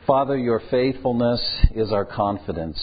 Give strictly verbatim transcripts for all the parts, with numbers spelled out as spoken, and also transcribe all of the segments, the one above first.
Father, your faithfulness is our confidence.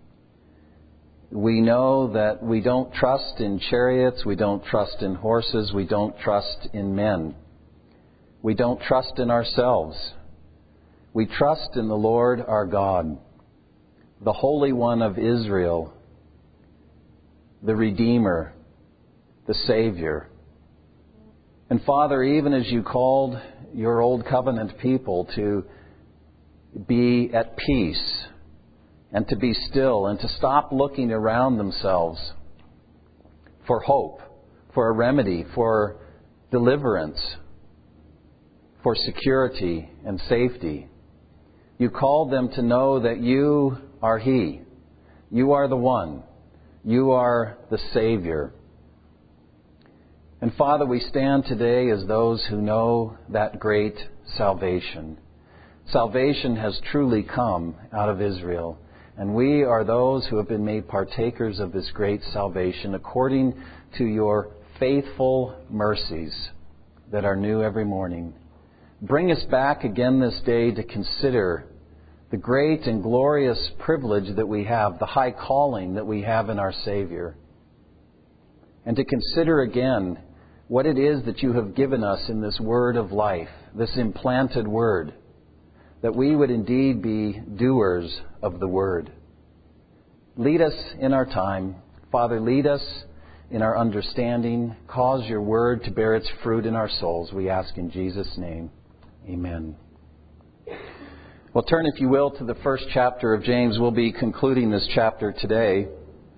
We know that we don't trust in chariots, we don't trust in horses, we don't trust in men. We don't trust in ourselves. We trust in the Lord our God, the Holy One of Israel, the Redeemer, the Savior. And Father, even as you called your old covenant people to be at peace and to be still and to stop looking around themselves for hope, for a remedy, for deliverance, for security and safety. You called them to know that you are He. You are the one. You are the Savior. And Father, we stand today as those who know that great salvation. Salvation has truly come out of Israel. And we are those who have been made partakers of this great salvation according to your faithful mercies that are new every morning. Bring us back again this day to consider the great and glorious privilege that we have, the high calling that we have in our Savior. And to consider again what it is that you have given us in this word of life, this implanted word, that we would indeed be doers of the word. Lead us in our time. Father, lead us in our understanding. Cause your word to bear its fruit in our souls. We ask in Jesus' name. Amen. Well, turn, if you will, to the first chapter of James. We'll be concluding this chapter today.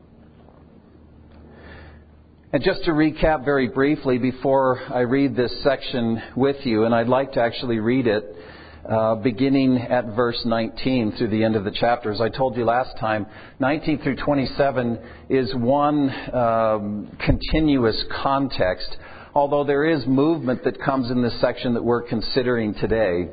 And just to recap very briefly before I read this section with you, and I'd like to actually read it Uh, beginning at verse nineteen through the end of the chapter. As I told you last time, nineteen through twenty-seven is one um, continuous context, although there is movement that comes in this section that we're considering today.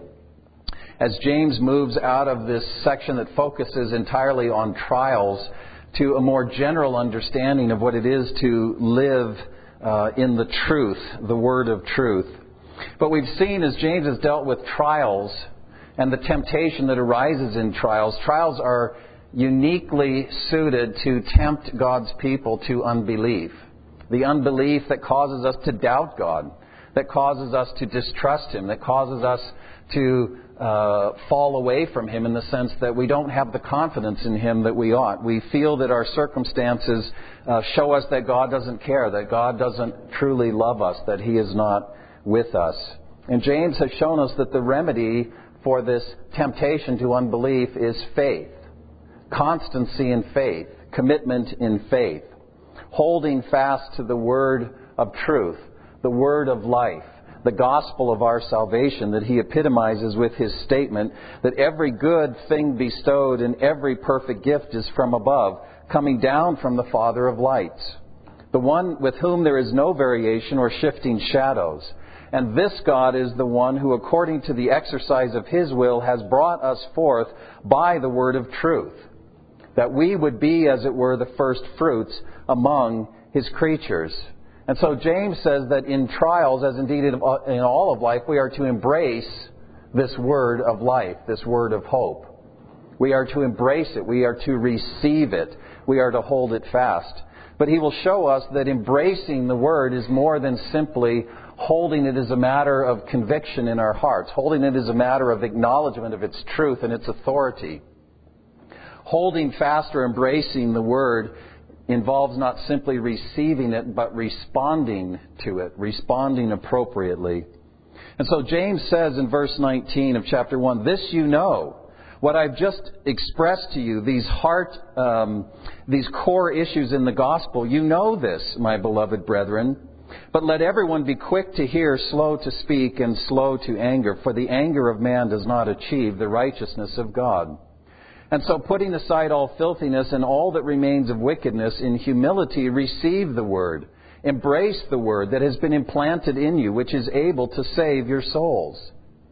As James moves out of this section that focuses entirely on trials to a more general understanding of what it is to live uh, in the truth, the word of truth. But we've seen as James has dealt with trials and the temptation that arises in trials, trials are uniquely suited to tempt God's people to unbelief. The unbelief that causes us to doubt God, that causes us to distrust Him, that causes us to uh, fall away from Him in the sense that we don't have the confidence in Him that we ought. We feel that our circumstances uh, show us that God doesn't care, that God doesn't truly love us, that He is not with us. And James has shown us that the remedy for this temptation to unbelief is faith. Constancy in faith. Commitment in faith. Holding fast to the word of truth. The word of life. The gospel of our salvation that he epitomizes with his statement that every good thing bestowed and every perfect gift is from above, coming down from the Father of lights, the one with whom there is no variation or shifting shadows. And this God is the one who, according to the exercise of His will, has brought us forth by the word of truth, that we would be, as it were, the first fruits among His creatures. And so James says that in trials, as indeed in all of life, we are to embrace this word of life, this word of hope. We are to embrace it. We are to receive it. We are to hold it fast. But he will show us that embracing the word is more than simply holding it as a matter of conviction in our hearts, holding it as a matter of acknowledgement of its truth and its authority. Holding fast or embracing the word involves not simply receiving it, but responding to it, responding appropriately. And so James says in verse nineteen of chapter one, "This you know, what I've just expressed to you, these heart, um, these core issues in the gospel, you know this, my beloved brethren. But let everyone be quick to hear, slow to speak, and slow to anger, for the anger of man does not achieve the righteousness of God. And so putting aside all filthiness and all that remains of wickedness, in humility receive the word. Embrace the word that has been implanted in you, which is able to save your souls.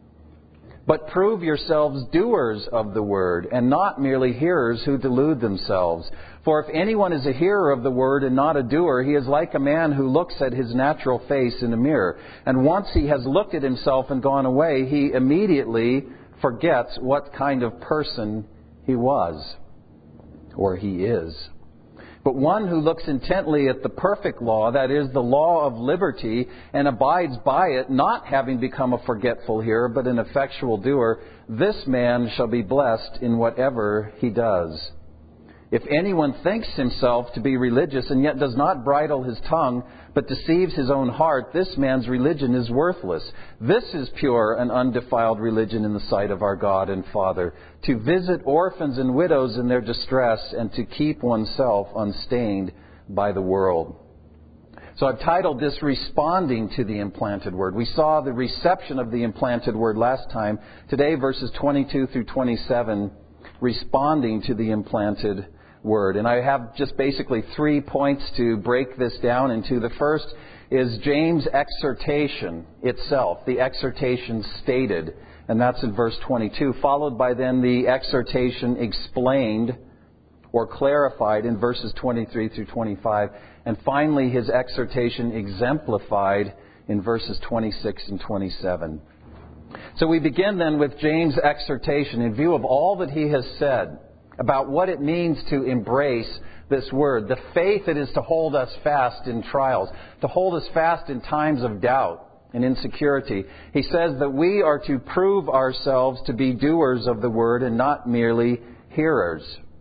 But prove yourselves doers of the word, and not merely hearers who delude themselves. For if anyone is a hearer of the word and not a doer, he is like a man who looks at his natural face in a mirror. And once he has looked at himself and gone away, he immediately forgets what kind of person he was, or he is. But one who looks intently at the perfect law, that is, the law of liberty, and abides by it, not having become a forgetful hearer, but an effectual doer, this man shall be blessed in whatever he does. If anyone thinks himself to be religious and yet does not bridle his tongue, but deceives his own heart, this man's religion is worthless. This is pure and undefiled religion in the sight of our God and Father, to visit orphans and widows in their distress and to keep oneself unstained by the world. So I've titled this Responding to the Implanted Word. We saw the reception of the implanted word last time. Today, verses twenty-two through twenty-seven, responding to the implanted word. And I have just basically three points to break this down into. The first is James' exhortation itself, the exhortation stated, and that's in verse twenty-two, followed by then the exhortation explained or clarified in verses twenty-three through twenty-five, and finally his exhortation exemplified in verses twenty-six and twenty-seven. So we begin then with James' exhortation in view of all that he has said about what it means to embrace this word, the faith it is to hold us fast in trials, to hold us fast in times of doubt and insecurity. He says that we are to prove ourselves to be doers of the word and not merely hearers.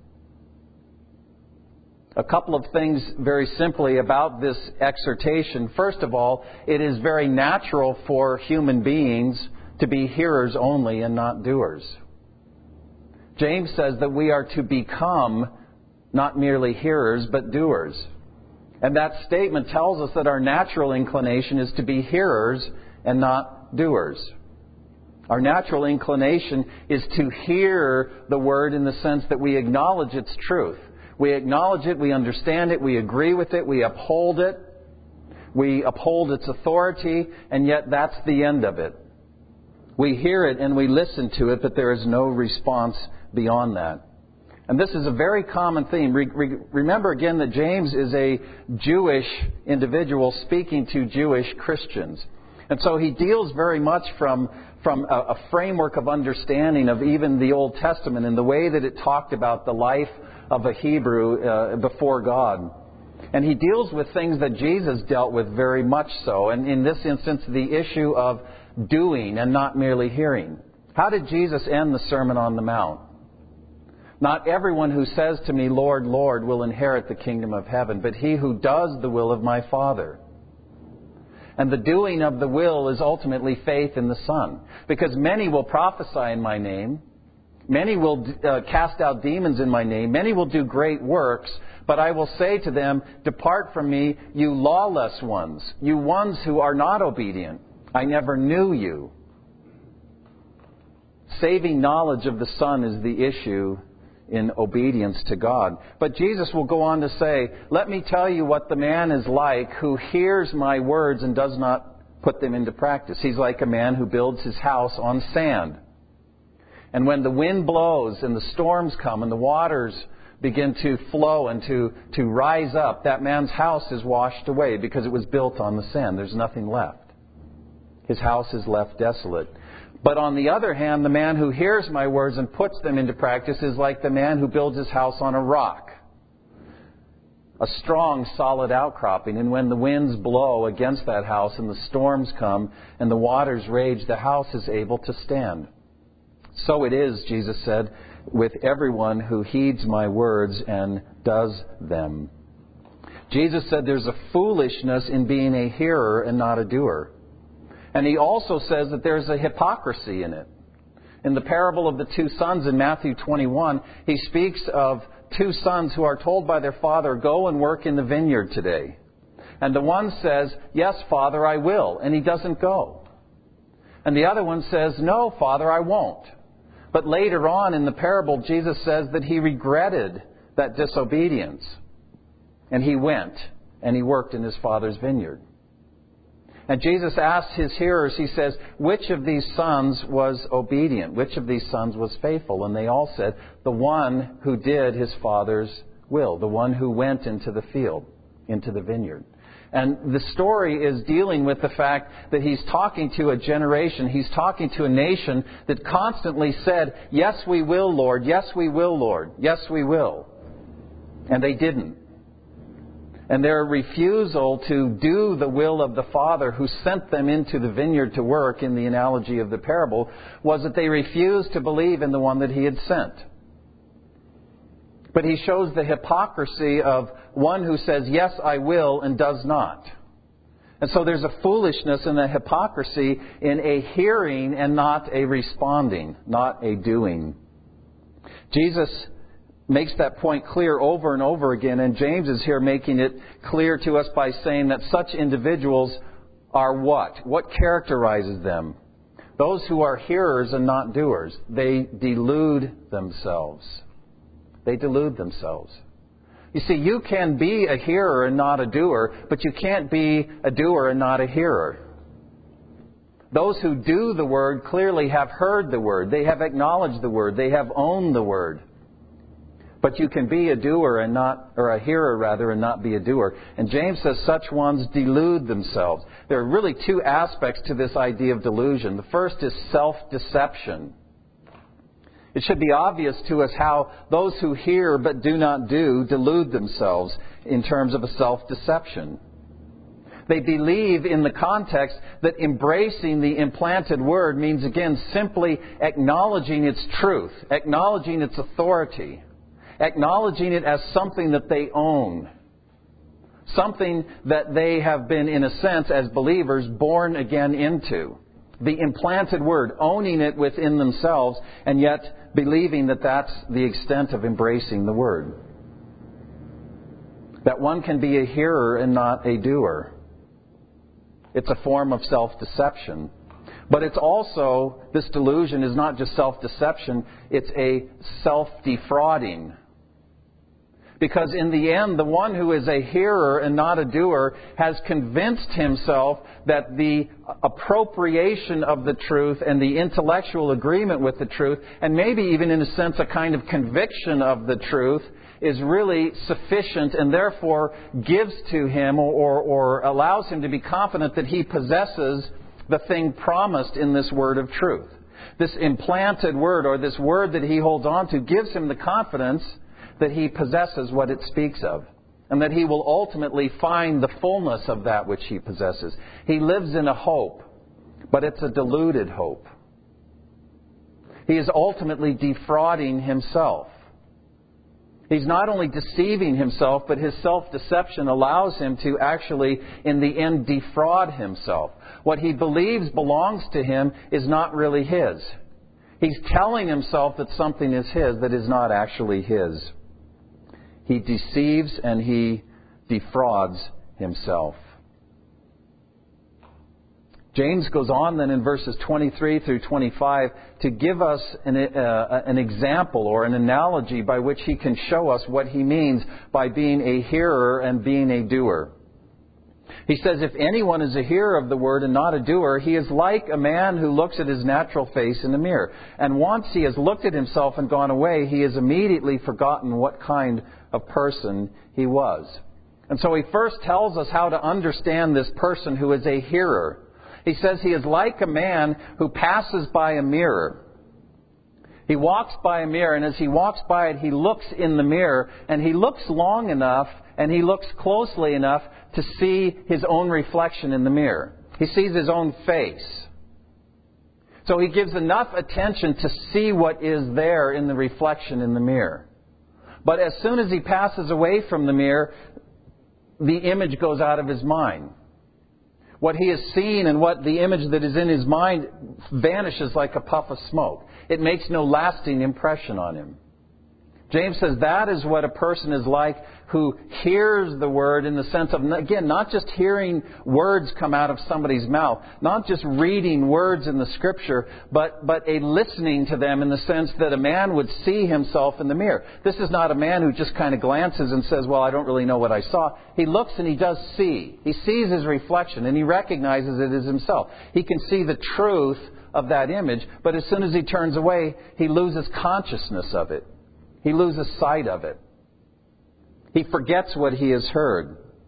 A couple of things very simply about this exhortation. First of all, it is very natural for human beings to be hearers only and not doers. James says that we are to become not merely hearers, but doers. And that statement tells us that our natural inclination is to be hearers and not doers. Our natural inclination is to hear the word in the sense that we acknowledge its truth. We acknowledge it, we understand it, we agree with it, we uphold it, we uphold its authority, and yet that's the end of it. We hear it and we listen to it, but there is no response beyond that. And this is a very common theme. Re- re- remember again that James is a Jewish individual speaking to Jewish Christians. And so he deals very much from, from a, a framework of understanding of even the Old Testament and the way that it talked about the life of a Hebrew uh, before God. And he deals with things that Jesus dealt with very much so. And in this instance, the issue of doing and not merely hearing. How did Jesus end the Sermon on the Mount? Not everyone who says to me, Lord, Lord, will inherit the kingdom of heaven, but he who does the will of my Father. And the doing of the will is ultimately faith in the Son. Because many will prophesy in my name. Many will uh, cast out demons in my name. Many will do great works. But I will say to them, depart from me, you lawless ones, you ones who are not obedient. I never knew you. Saving knowledge of the Son is the issue in obedience to God. But Jesus will go on to say, let me tell you what the man is like who hears my words and does not put them into practice. He's like a man who builds his house on sand. And when the wind blows and the storms come and the waters begin to flow and to, to rise up, that man's house is washed away because it was built on the sand. There's nothing left. His house is left desolate. But on the other hand, the man who hears my words and puts them into practice is like the man who builds his house on a rock. A strong, solid outcropping. And when the winds blow against that house and the storms come and the waters rage, the house is able to stand. So it is, Jesus said, with everyone who heeds my words and does them. Jesus said there's a foolishness in being a hearer and not a doer. And he also says that there's a hypocrisy in it. In the parable of the two sons in Matthew twenty-one, he speaks of two sons who are told by their father, go and work in the vineyard today. And the one says, yes, Father, I will. And he doesn't go. And the other one says, no, Father, I won't. But later on in the parable, Jesus says that he regretted that disobedience. And he went and he worked in his father's vineyard. And Jesus asked his hearers, he says, which of these sons was obedient? Which of these sons was faithful? And they all said, the one who did his father's will, the one who went into the field, into the vineyard. And the story is dealing with the fact that he's talking to a generation, he's talking to a nation that constantly said, yes, we will, Lord, yes, we will, Lord, yes, we will. And they didn't. And their refusal to do the will of the Father who sent them into the vineyard to work, in the analogy of the parable, was that they refused to believe in the one that He had sent. But He shows the hypocrisy of one who says, yes, I will, and does not. And so there's a foolishness and a hypocrisy in a hearing and not a responding, not a doing. Jesus makes that point clear over and over again, and James is here making it clear to us by saying that such individuals are what? What characterizes them? Those who are hearers and not doers. They delude themselves. They delude themselves. You see, you can be a hearer and not a doer, but you can't be a doer and not a hearer. Those who do the Word clearly have heard the Word. They have acknowledged the Word. They have owned the Word. But you can be a doer and not, or a hearer rather, and not be a doer. And James says such ones delude themselves. There are really two aspects to this idea of delusion. The first is self-deception. It should be obvious to us how those who hear but do not do delude themselves in terms of a self-deception. They believe in the context that embracing the implanted Word means, again, simply acknowledging its truth, acknowledging its authority, acknowledging it as something that they own, something that they have been, in a sense, as believers, born again into. The implanted Word, owning it within themselves, and yet believing that that's the extent of embracing the Word. That one can be a hearer and not a doer. It's a form of self-deception. But it's also, this delusion is not just self-deception, it's a self-defrauding. Because in the end, the one who is a hearer and not a doer has convinced himself that the appropriation of the truth and the intellectual agreement with the truth, and maybe even in a sense a kind of conviction of the truth, is really sufficient and therefore gives to him or, or allows him to be confident that he possesses the thing promised in this word of truth. This implanted word, or this word that he holds on to, gives him the confidence that he possesses what it speaks of, and that he will ultimately find the fullness of that which he possesses. He lives in a hope, but it's a deluded hope. He is ultimately defrauding himself. He's not only deceiving himself, but his self-deception allows him to actually, in the end, defraud himself. What he believes belongs to him is not really his. He's telling himself that something is his that is not actually his. He deceives and he defrauds himself. James goes on then in verses twenty-three through twenty-five to give us an, uh, an example or an analogy by which he can show us what he means by being a hearer and being a doer. He says, if anyone is a hearer of the word and not a doer, he is like a man who looks at his natural face in the mirror. And once he has looked at himself and gone away, he has immediately forgotten what kind of person he was. And so he first tells us how to understand this person who is a hearer. He says he is like a man who passes by a mirror. He walks by a mirror, and as he walks by it, he looks in the mirror, and he looks long enough, and he looks closely enough to see his own reflection in the mirror. He sees his own face. So he gives enough attention to see what is there in the reflection in the mirror. But as soon as he passes away from the mirror, the image goes out of his mind. What he has seen and what the image that is in his mind vanishes like a puff of smoke. It makes no lasting impression on him. James says that is what a person is like who hears the word in the sense of, again, not just hearing words come out of somebody's mouth, not just reading words in the Scripture, but, but a listening to them in the sense that a man would see himself in the mirror. This is not a man who just kind of glances and says, well, I don't really know what I saw. He looks and he does see. He sees his reflection and he recognizes it as himself. He can see the truth of that image, but as soon as he turns away, he loses consciousness of it. He loses sight of it. He forgets what he has heard.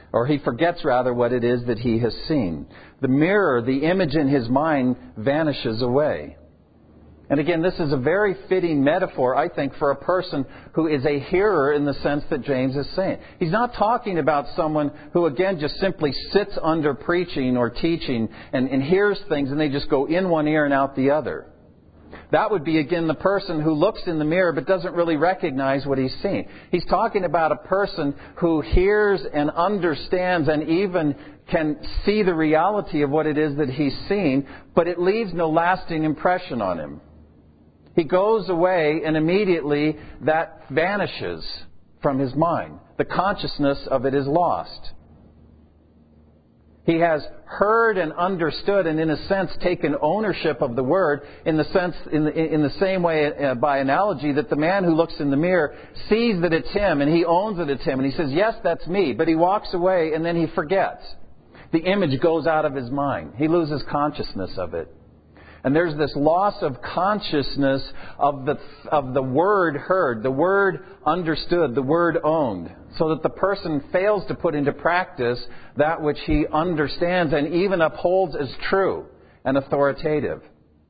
Or he forgets, rather, what it is that he has seen. The mirror, the image in his mind, vanishes away. And again, this is a very fitting metaphor, I think, for a person who is a hearer in the sense that James is saying. He's not talking about someone who, again, just simply sits under preaching or teaching and, and hears things and they just go in one ear and out the other. That would be, again, the person who looks in the mirror but doesn't really recognize what he's seeing. He's talking about a person who hears and understands and even can see the reality of what it is that he's seeing, but it leaves no lasting impression on him. He goes away and immediately that vanishes from his mind. The consciousness of it is lost. He has heard and understood and in a sense taken ownership of the Word in the sense, in the, in the same way uh, by analogy that the man who looks in the mirror sees that it's him and he owns that it's him and he says, yes, that's me. But he walks away and then he forgets. The image goes out of his mind. He loses consciousness of it. And there's this loss of consciousness of the of the word heard, the word understood, the word owned, so that the person fails to put into practice that which he understands and even upholds as true and authoritative.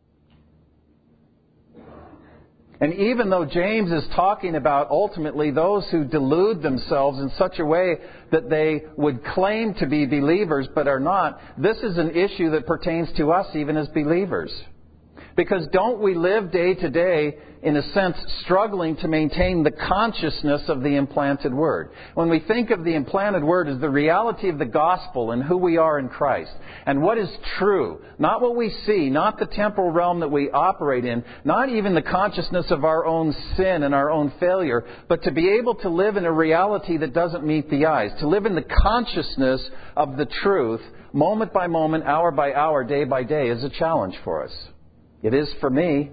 And even though James is talking about ultimately those who delude themselves in such a way that they would claim to be believers but are not, this is an issue that pertains to us even as believers. Because don't we live day to day, in a sense, struggling to maintain the consciousness of the implanted Word? When we think of the implanted Word as the reality of the gospel and who we are in Christ, and what is true, not what we see, not the temporal realm that we operate in, not even the consciousness of our own sin and our own failure, but to be able to live in a reality that doesn't meet the eyes, to live in the consciousness of the truth, moment by moment, hour by hour, day by day, is a challenge for us. It is for me.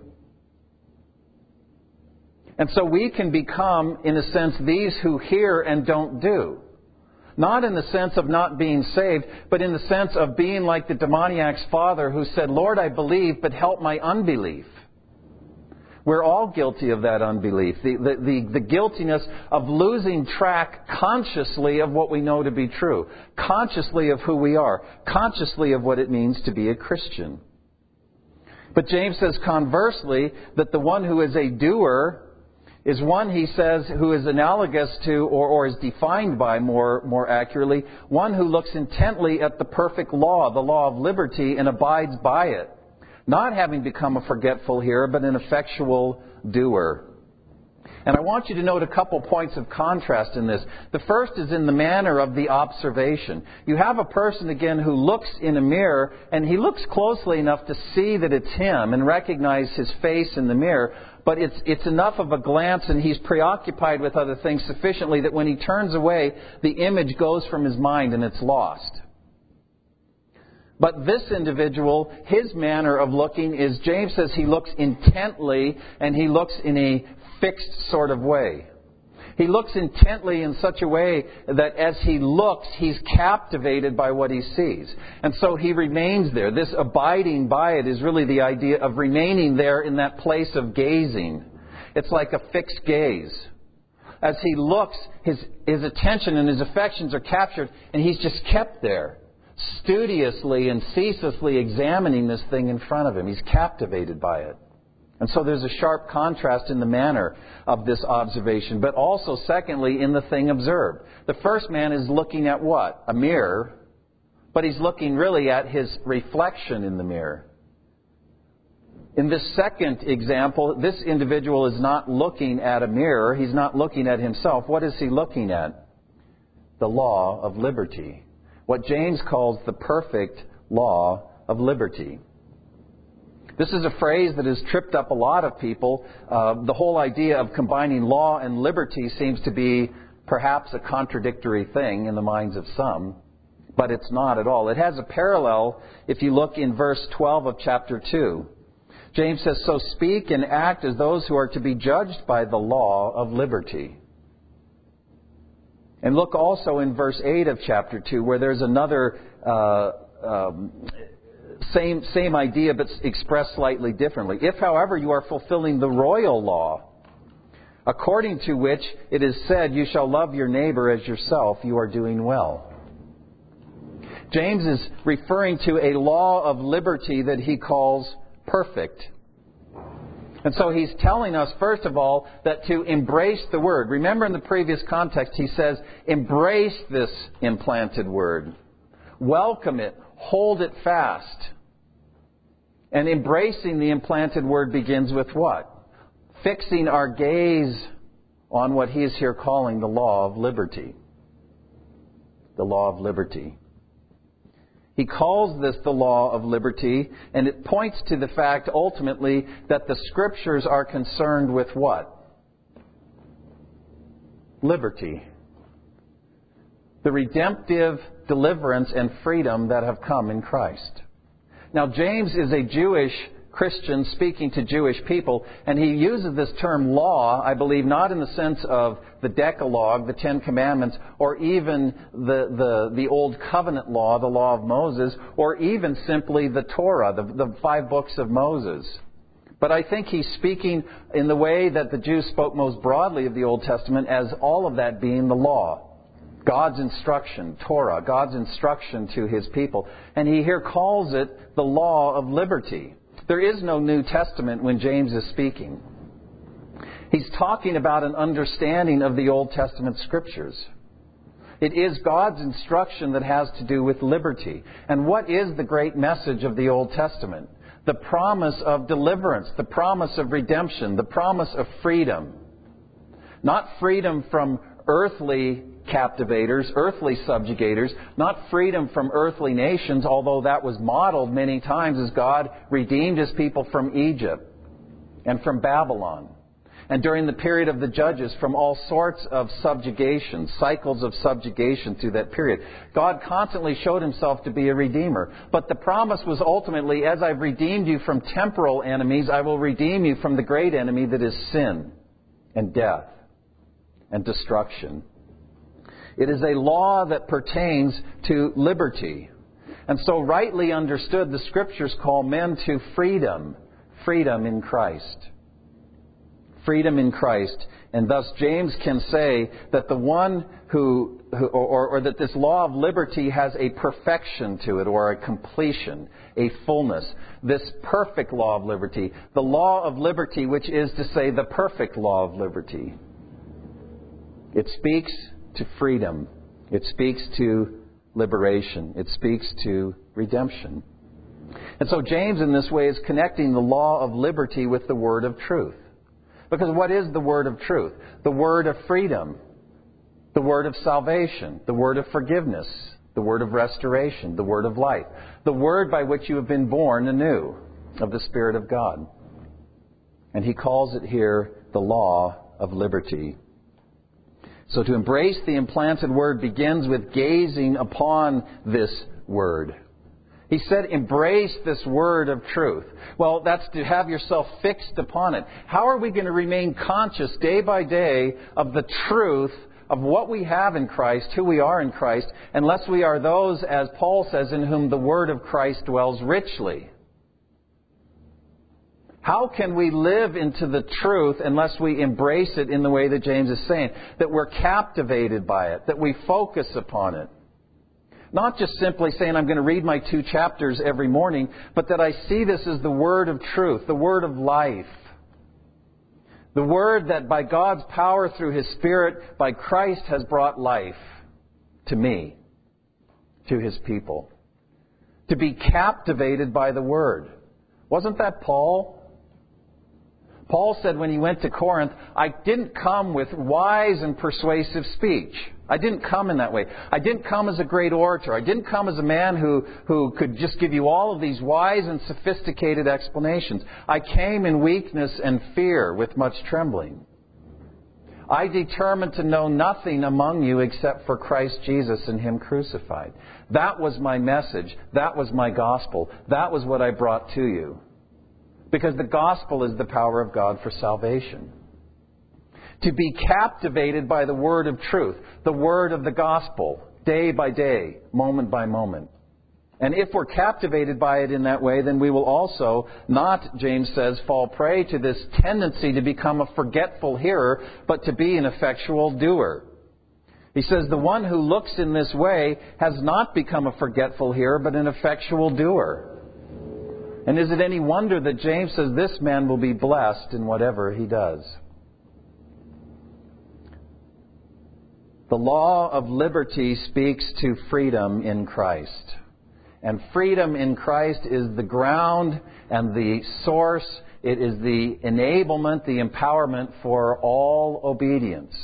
And so we can become, in a sense, these who hear and don't do. Not in the sense of not being saved, but in the sense of being like the demoniac's father who said, Lord, I believe, but help my unbelief. We're all guilty of that unbelief. The, the, the, the guiltiness of losing track consciously of what we know to be true. Consciously of who we are. Consciously of what it means to be a Christian. But James says conversely that the one who is a doer is one, he says, who is analogous to, or, or is defined by, more, more accurately, one who looks intently at the perfect law, the law of liberty, and abides by it. Not having become a forgetful hearer, but an effectual doer. And I want you to note a couple points of contrast in this. The first is in the manner of the observation. You have a person, again, who looks in a mirror, and he looks closely enough to see that it's him and recognize his face in the mirror, but it's, it's enough of a glance and he's preoccupied with other things sufficiently that when he turns away, the image goes from his mind and it's lost. But this individual, his manner of looking is, James says he looks intently and he looks in a fixed sort of way. He looks intently in such a way that as he looks, he's captivated by what he sees. And so he remains there. This abiding by it is really the idea of remaining there in that place of gazing. It's like a fixed gaze. As he looks, his, his attention and his affections are captured, and he's just kept there, studiously and ceaselessly examining this thing in front of him. He's captivated by it. And so there's a sharp contrast in the manner of this observation, but also, secondly, in the thing observed. The first man is looking at what? A mirror, but he's looking really at his reflection in the mirror. In this second example, this individual is not looking at a mirror. He's not looking at himself. What is he looking at? The law of liberty. What James calls the perfect law of liberty. This is a phrase that has tripped up a lot of people. Uh, the whole idea of combining law and liberty seems to be perhaps a contradictory thing in the minds of some, but it's not at all. It has a parallel if you look in verse twelve of chapter two. James says, "So speak and act as those who are to be judged by the law of liberty." And look also in verse eight of chapter two, where there's another uh, um, same same idea, but expressed slightly differently. "If, however, you are fulfilling the royal law, according to which it is said, you shall love your neighbor as yourself, you are doing well." James is referring to a law of liberty that he calls perfect. And so he's telling us, first of all, that to embrace the Word. Remember in the previous context, he says, embrace this implanted Word. Welcome it. Hold it fast. And embracing the implanted Word begins with what? Fixing our gaze on what he is here calling the law of liberty. The law of liberty. He calls this the law of liberty, and it points to the fact, ultimately, that the Scriptures are concerned with what? Liberty. The redemptive deliverance and freedom that have come in Christ. Now, James is a Jewish Christian speaking to Jewish people, and he uses this term law, I believe, not in the sense of the Decalogue, the Ten Commandments, or even the, the, the Old Covenant law, the law of Moses, or even simply the Torah, the, the five books of Moses. But I think he's speaking in the way that the Jews spoke most broadly of the Old Testament, as all of that being the law. God's instruction, Torah, God's instruction to His people. And he here calls it the law of liberty. There is no New Testament when James is speaking. He's talking about an understanding of the Old Testament Scriptures. It is God's instruction that has to do with liberty. And what is the great message of the Old Testament? The promise of deliverance, the promise of redemption, the promise of freedom. Not freedom from earthly captivators, earthly subjugators, not freedom from earthly nations, although that was modeled many times as God redeemed His people from Egypt and from Babylon. And during the period of the Judges, from all sorts of subjugation, cycles of subjugation through that period. God constantly showed Himself to be a redeemer. But the promise was ultimately, as I've redeemed you from temporal enemies, I will redeem you from the great enemy that is sin and death and destruction. It is a law that pertains to liberty. And so rightly understood, the Scriptures call men to freedom. Freedom in Christ. Freedom in Christ. And thus James can say that the one who, who or, or that this law of liberty has a perfection to it, or a completion, a fullness. This perfect law of liberty. The law of liberty, which is to say the perfect law of liberty. It speaks to freedom. It speaks to liberation. It speaks to redemption. And so James in this way is connecting the law of liberty with the word of truth. Because what is the word of truth? The word of freedom. The word of salvation. The word of forgiveness. The word of restoration. The word of life. The word by which you have been born anew of the Spirit of God. And he calls it here the law of liberty. So to embrace the implanted Word begins with gazing upon this Word. He said, embrace this Word of truth. Well, that's to have yourself fixed upon it. How are we going to remain conscious day by day of the truth of what we have in Christ, who we are in Christ, unless we are those, as Paul says, in whom the Word of Christ dwells richly? How can we live into the truth unless we embrace it in the way that James is saying? That we're captivated by it, that we focus upon it. Not just simply saying, I'm going to read my two chapters every morning, but that I see this as the word of truth, the word of life. The word that by God's power through His Spirit, by Christ, has brought life to me, to His people. To be captivated by the word. Wasn't that Paul? Paul said when he went to Corinth, I didn't come with wise and persuasive speech. I didn't come in that way. I didn't come as a great orator. I didn't come as a man who, who could just give you all of these wise and sophisticated explanations. I came in weakness and fear with much trembling. I determined to know nothing among you except for Christ Jesus and Him crucified. That was my message. That was my gospel. That was what I brought to you. Because the gospel is the power of God for salvation. To be captivated by the word of truth, the word of the gospel, day by day, moment by moment. And if we're captivated by it in that way, then we will also not, James says, fall prey to this tendency to become a forgetful hearer, but to be an effectual doer. He says, the one who looks in this way has not become a forgetful hearer, but an effectual doer. And is it any wonder that James says this man will be blessed in whatever he does? The law of liberty speaks to freedom in Christ. And freedom in Christ is the ground and the source. It is the enablement, the empowerment for all obedience.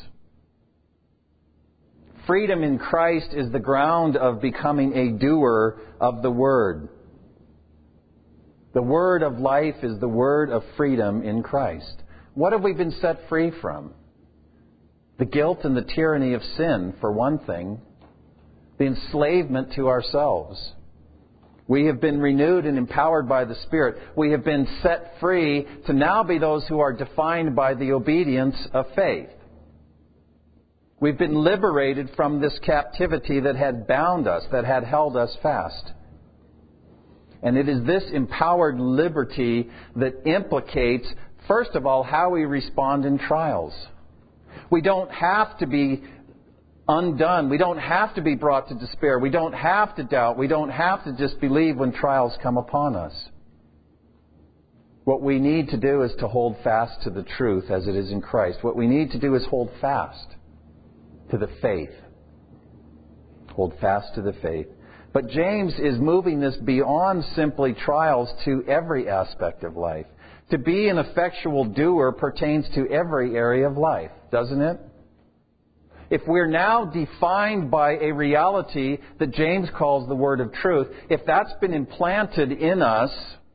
Freedom in Christ is the ground of becoming a doer of the Word. The word of life is the word of freedom in Christ. What have we been set free from? The guilt and the tyranny of sin, for one thing. The enslavement to ourselves. We have been renewed and empowered by the Spirit. We have been set free to now be those who are defined by the obedience of faith. We've been liberated from this captivity that had bound us, that had held us fast. And it is this empowered liberty that implicates, first of all, how we respond in trials. We don't have to be undone. We don't have to be brought to despair. We don't have to doubt. We don't have to disbelieve when trials come upon us. What we need to do is to hold fast to the truth as it is in Christ. What we need to do is hold fast to the faith. Hold fast to the faith. But James is moving this beyond simply trials to every aspect of life. To be an effectual doer pertains to every area of life, doesn't it? If we're now defined by a reality that James calls the word of truth, if that's been implanted in us,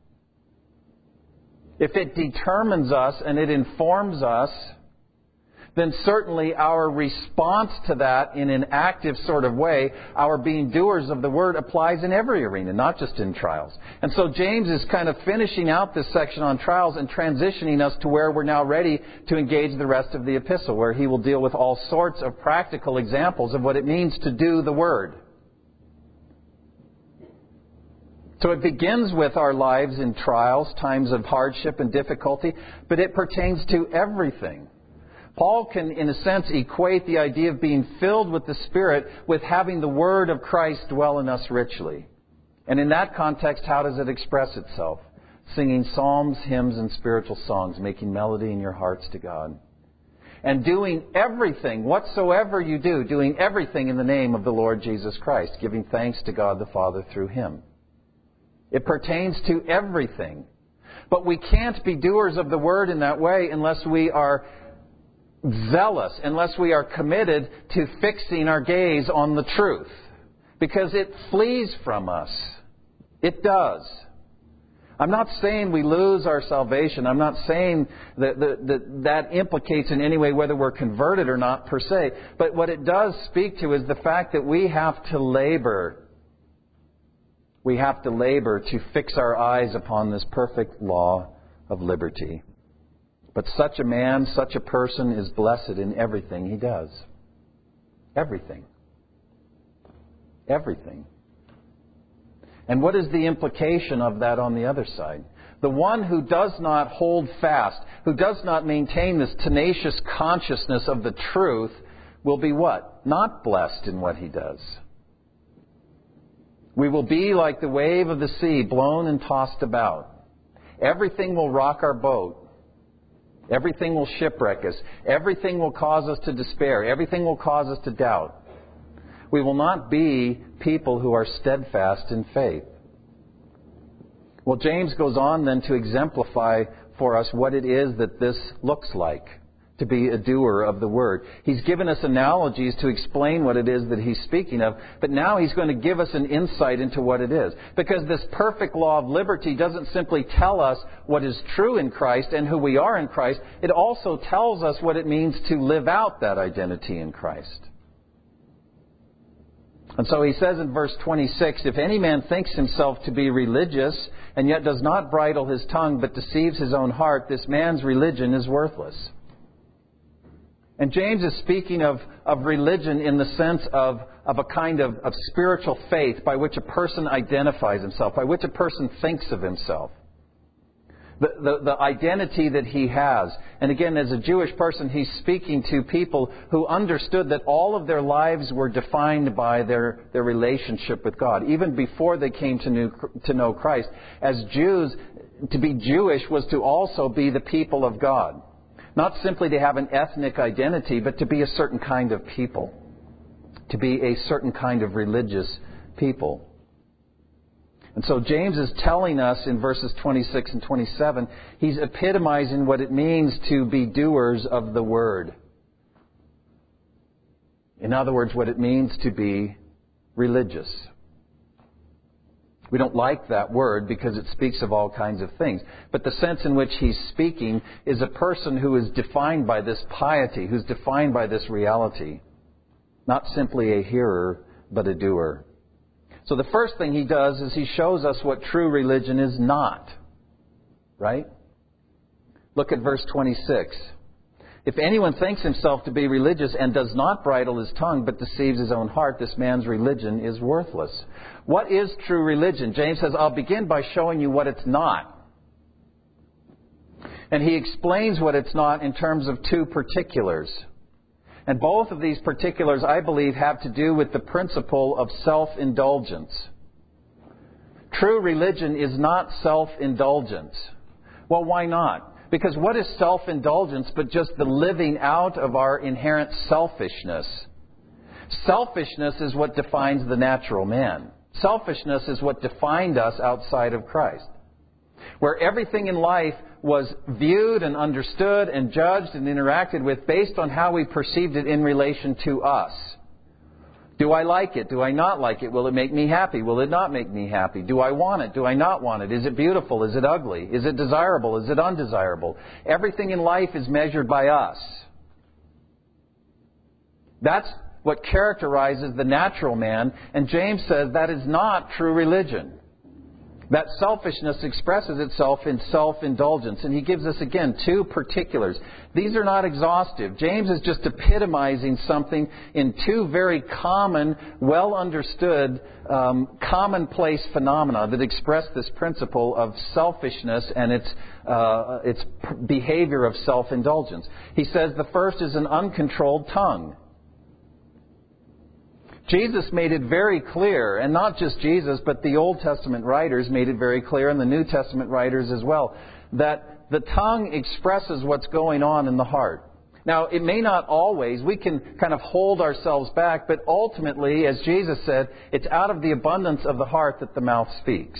if it determines us and it informs us, then certainly our response to that in an active sort of way, our being doers of the Word, applies in every arena, not just in trials. And so James is kind of finishing out this section on trials and transitioning us to where we're now ready to engage the rest of the epistle, where he will deal with all sorts of practical examples of what it means to do the Word. So it begins with our lives in trials, times of hardship and difficulty, but it pertains to everything. Paul can, in a sense, equate the idea of being filled with the Spirit with having the Word of Christ dwell in us richly. And in that context, how does it express itself? Singing psalms, hymns, and spiritual songs, making melody in your hearts to God. And doing everything, whatsoever you do, doing everything in the name of the Lord Jesus Christ, giving thanks to God the Father through Him. It pertains to everything. But we can't be doers of the Word in that way unless we are zealous, unless we are committed to fixing our gaze on the truth. Because it flees from us. It does. I'm not saying we lose our salvation. I'm not saying that that, that that implicates in any way whether we're converted or not per se. But what it does speak to is the fact that we have to labor. We have to labor to fix our eyes upon this perfect law of liberty. But such a man, such a person is blessed in everything he does. Everything. Everything. And what is the implication of that on the other side? The one who does not hold fast, who does not maintain this tenacious consciousness of the truth, will be what? Not blessed in what he does. We will be like the wave of the sea, blown and tossed about. Everything will rock our boat. Everything will shipwreck us. Everything will cause us to despair. Everything will cause us to doubt. We will not be people who are steadfast in faith. Well, James goes on then to exemplify for us what it is that this looks like, to be a doer of the Word. He's given us analogies to explain what it is that he's speaking of, but now he's going to give us an insight into what it is. Because this perfect law of liberty doesn't simply tell us what is true in Christ and who we are in Christ, it also tells us what it means to live out that identity in Christ. And so he says in verse twenty-six, if any man thinks himself to be religious and yet does not bridle his tongue but deceives his own heart, this man's religion is worthless. And James is speaking of, of religion in the sense of, of a kind of, of spiritual faith by which a person identifies himself, by which a person thinks of himself. The, the, the identity that he has. And again, as a Jewish person, he's speaking to people who understood that all of their lives were defined by their, their relationship with God. Even before they came to, new, to know Christ. As Jews, to be Jewish was to also be the people of God. Not simply to have an ethnic identity, but to be a certain kind of people. To be a certain kind of religious people. And so James is telling us in verses twenty-six and twenty-seven, he's epitomizing what it means to be doers of the Word. In other words, what it means to be religious. We don't like that word because it speaks of all kinds of things. But the sense in which he's speaking is a person who is defined by this piety, who's defined by this reality. Not simply a hearer, but a doer. So the first thing he does is he shows us what true religion is not. Right? Look at verse twenty-six. If anyone thinks himself to be religious and does not bridle his tongue but deceives his own heart, this man's religion is worthless. What is true religion? James says, I'll begin by showing you what it's not. And he explains what it's not in terms of two particulars. And both of these particulars, I believe, have to do with the principle of self-indulgence. True religion is not self-indulgence. Well, why not? Because what is self-indulgence but just the living out of our inherent selfishness? Selfishness is what defines the natural man. Selfishness is what defined us outside of Christ. Where everything in life was viewed and understood and judged and interacted with based on how we perceived it in relation to us. Do I like it? Do I not like it? Will it make me happy? Will it not make me happy? Do I want it? Do I not want it? Is it beautiful? Is it ugly? Is it desirable? Is it undesirable? Everything in life is measured by us. That's what characterizes the natural man, and James says that is not true religion. That selfishness expresses itself in self-indulgence. And he gives us, again, two particulars. These are not exhaustive. James is just epitomizing something in two very common, well-understood, um, commonplace phenomena that express this principle of selfishness and its, uh, its behavior of self-indulgence. He says the first is an uncontrolled tongue. Jesus made it very clear, and not just Jesus, but the Old Testament writers made it very clear, and the New Testament writers as well, that the tongue expresses what's going on in the heart. Now, it may not always. We can kind of hold ourselves back, but ultimately, as Jesus said, it's out of the abundance of the heart that the mouth speaks.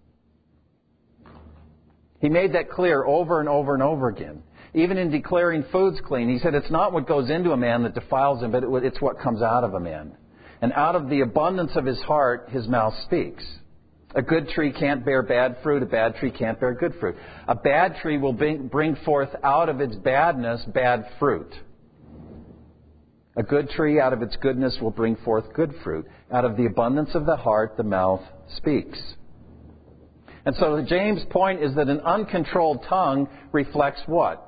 He made that clear over and over and over again. Even in declaring foods clean, he said it's not what goes into a man that defiles him, but it's what comes out of a man. And out of the abundance of his heart, his mouth speaks. A good tree can't bear bad fruit. A bad tree can't bear good fruit. A bad tree will bring forth out of its badness bad fruit. A good tree out of its goodness will bring forth good fruit. Out of the abundance of the heart, the mouth speaks. And so James' point is that an uncontrolled tongue reflects what?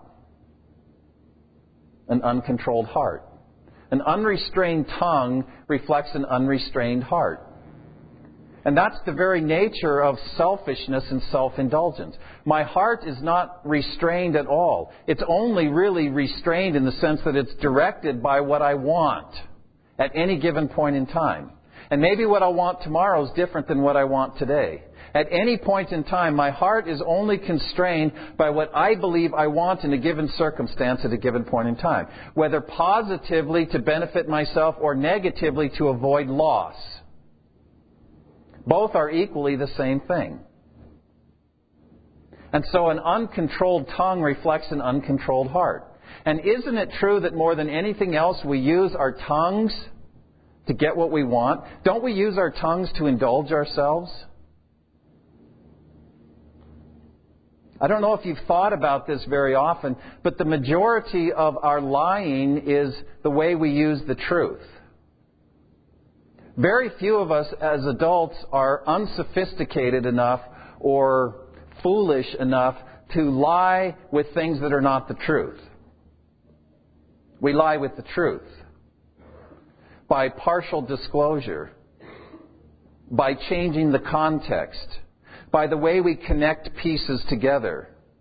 An uncontrolled heart. An unrestrained tongue reflects an unrestrained heart. And that's the very nature of selfishness and self-indulgence. My heart is not restrained at all. It's only really restrained in the sense that it's directed by what I want at any given point in time. And maybe what I want tomorrow is different than what I want today. At any point in time, my heart is only constrained by what I believe I want in a given circumstance at a given point in time. Whether positively to benefit myself or negatively to avoid loss. Both are equally the same thing. And so an uncontrolled tongue reflects an uncontrolled heart. And isn't it true that more than anything else we use our tongues to get what we want? Don't we use our tongues to indulge ourselves? I don't know if you've thought about this very often, but the majority of our lying is the way we use the truth. Very few of us as adults are unsophisticated enough or foolish enough to lie with things that are not the truth. We lie with the truth by partial disclosure, by changing the context, by the way we connect pieces together.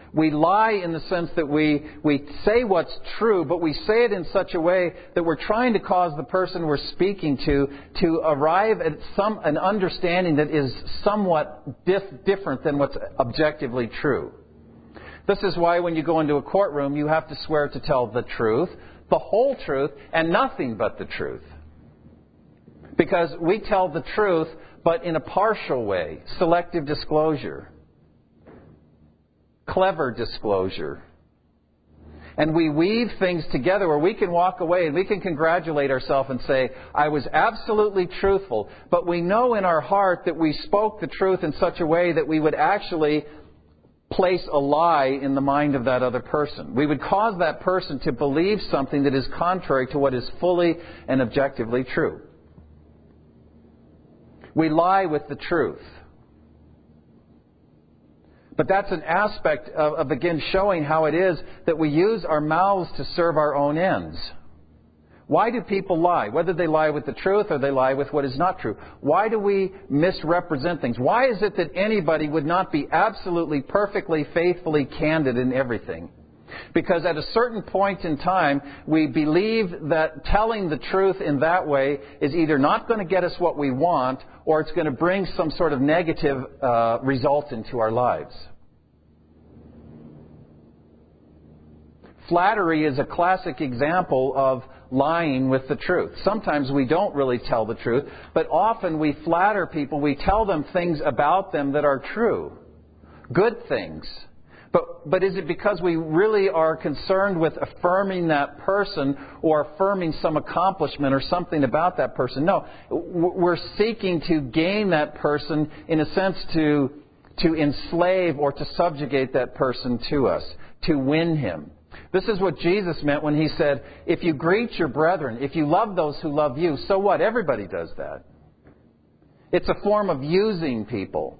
We lie in the sense that we, we say what's true, but we say it in such a way that we're trying to cause the person we're speaking to to arrive at some an understanding that is somewhat dif- different than what's objectively true. This is why when you go into a courtroom, you have to swear to tell the truth, the whole truth, and nothing but the truth. Because we tell the truth, but in a partial way, selective disclosure. Clever disclosure. And we weave things together where we can walk away and we can congratulate ourselves and say, I was absolutely truthful. But we know in our heart that we spoke the truth in such a way that we would actually place a lie in the mind of that other person. We would cause that person to believe something that is contrary to what is fully and objectively true. We lie with the truth. But that's an aspect of, of, again, showing how it is that we use our mouths to serve our own ends. Why do people lie? Whether they lie with the truth or they lie with what is not true. Why do we misrepresent things? Why is it that anybody would not be absolutely, perfectly, faithfully candid in everything? Because at a certain point in time, we believe that telling the truth in that way is either not going to get us what we want, or it's going to bring some sort of negative uh, result into our lives. Flattery is a classic example of lying with the truth. Sometimes we don't really tell the truth, but often we flatter people. We tell them things about them that are true, good things. But but is it because we really are concerned with affirming that person or affirming some accomplishment or something about that person? No, we're seeking to gain that person, in a sense, to to enslave or to subjugate that person to us, to win him. This is what Jesus meant when He said, if you greet your brethren, if you love those who love you, so what? Everybody does that. It's a form of using people.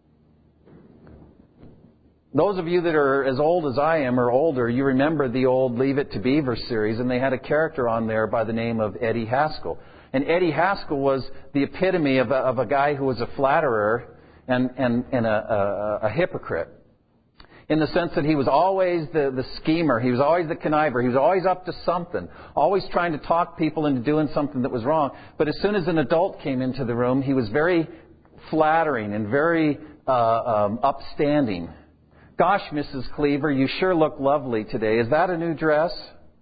Those of you that are as old as I am or older, you remember the old Leave It to Beaver series, and they had a character on there by the name of Eddie Haskell. And Eddie Haskell was the epitome of a, of a guy who was a flatterer and, and, and a, a, a hypocrite. In the sense that he was always the, the schemer, he was always the conniver, he was always up to something, always trying to talk people into doing something that was wrong. But as soon as an adult came into the room, he was very flattering and very uh, um, upstanding. Gosh, Missus Cleaver, you sure look lovely today. Is that a new dress?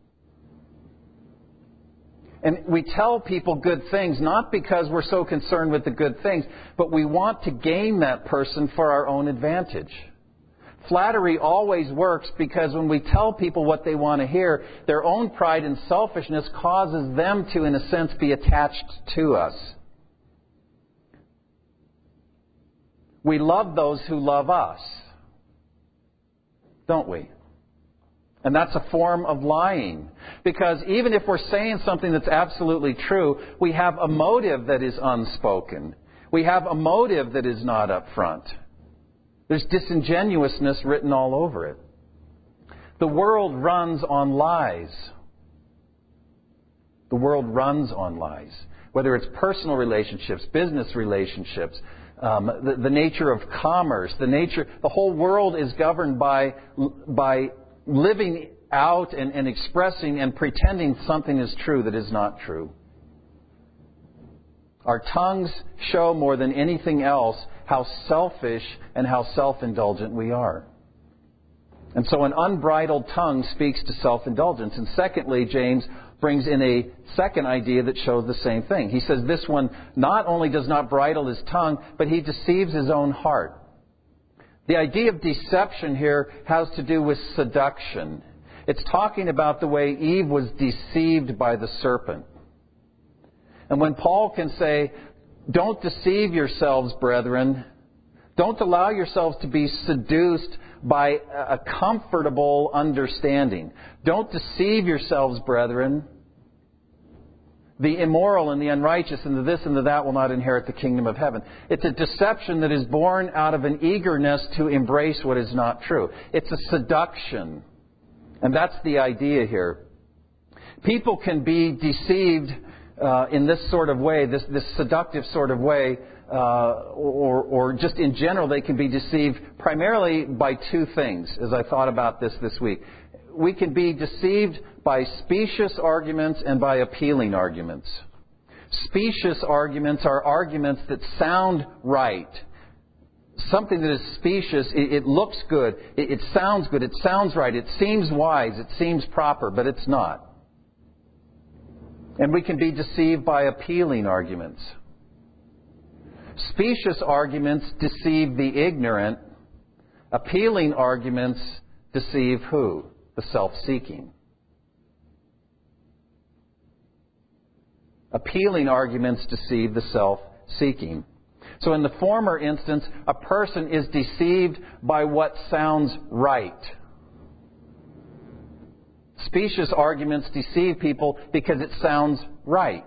And we tell people good things, not because we're so concerned with the good things, but we want to gain that person for our own advantage. Flattery always works because when we tell people what they want to hear, their own pride and selfishness causes them to, in a sense, be attached to us. We love those who love us, don't we? And that's a form of lying. Because even if we're saying something that's absolutely true, we have a motive that is unspoken. We have a motive that is not up front. There's disingenuousness written all over it. The world runs on lies. The world runs on lies. Whether it's personal relationships, business relationships, um, the, the nature of commerce, the nature, the whole world is governed by by living out and, and expressing and pretending something is true that is not true. Our tongues show more than anything else how selfish and how self-indulgent we are. And so an unbridled tongue speaks to self-indulgence. And secondly, James brings in a second idea that shows the same thing. He says this one not only does not bridle his tongue, but he deceives his own heart. The idea of deception here has to do with seduction. It's talking about the way Eve was deceived by the serpent. And when Paul can say, don't deceive yourselves, brethren, don't allow yourselves to be seduced by a comfortable understanding. Don't deceive yourselves, brethren. The immoral and the unrighteous and the this and the that will not inherit the kingdom of heaven. It's a deception that is born out of an eagerness to embrace what is not true. It's a seduction. And that's the idea here. People can be deceived uh, in this sort of way, this, this seductive sort of way, uh, or, or just in general, they can be deceived primarily by two things, as I thought about this this week. We can be deceived by specious arguments and by appealing arguments. Specious arguments are arguments that sound right. Something that is specious, it, it looks good, it, it sounds good, it sounds right, it seems wise, it seems proper, but it's not. And we can be deceived by appealing arguments. Specious arguments deceive the ignorant. Appealing arguments deceive who? The self-seeking. Appealing arguments deceive the self-seeking. So in the former instance, a person is deceived by what sounds right. Specious arguments deceive people because it sounds right.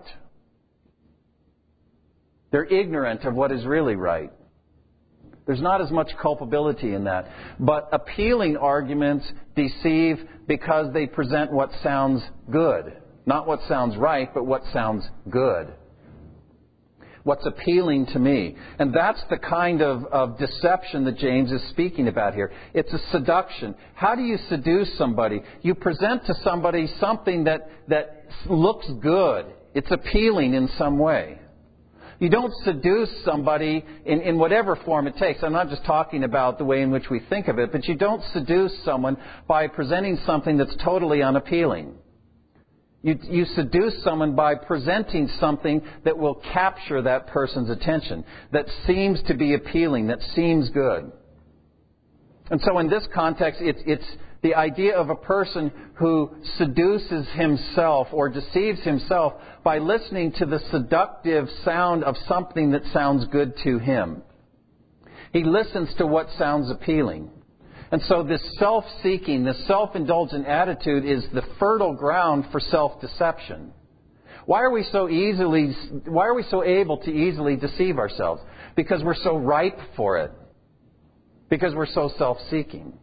They're ignorant of what is really right. There's not as much culpability in that. But appealing arguments deceive because they present what sounds good. Not what sounds right, but what sounds good. What's appealing to me. And that's the kind of, of deception that James is speaking about here. It's a seduction. How do you seduce somebody? You present to somebody something that, that looks good. It's appealing in some way. You don't seduce somebody in, in whatever form it takes. I'm not just talking about the way in which we think of it, but you don't seduce someone by presenting something that's totally unappealing. You, you seduce someone by presenting something that will capture that person's attention, that seems to be appealing, that seems good. And so in this context, it's, it's the idea of a person who seduces himself or deceives himself by listening to the seductive sound of something that sounds good to him. He listens to what sounds appealing. And so this self-seeking, this self-indulgent attitude is the fertile ground for self-deception. Why are we so easily, why are we so able to easily deceive ourselves? Because we're so ripe for it. Because we're so self-seeking.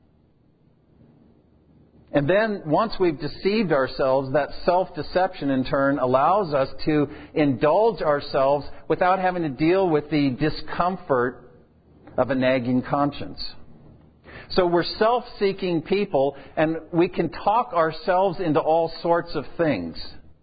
And then once we've deceived ourselves, that self-deception in turn allows us to indulge ourselves without having to deal with the discomfort of a nagging conscience. So we're self-seeking people, and we can talk ourselves into all sorts of things.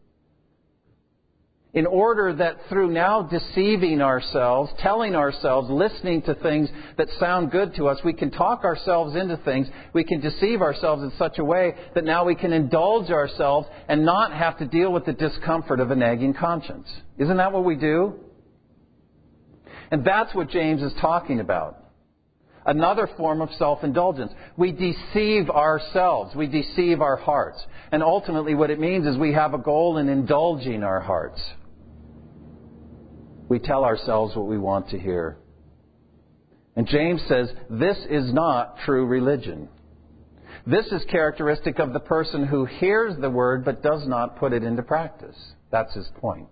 In order that through now deceiving ourselves, telling ourselves, listening to things that sound good to us, we can talk ourselves into things, we can deceive ourselves in such a way that now we can indulge ourselves and not have to deal with the discomfort of a nagging conscience. Isn't that what we do? And that's what James is talking about. Another form of self-indulgence. We deceive ourselves. We deceive our hearts. And ultimately what it means is we have a goal in indulging our hearts. We tell ourselves what we want to hear. And James says this is not true religion. This is characteristic of the person who hears the word but does not put it into practice. That's his point.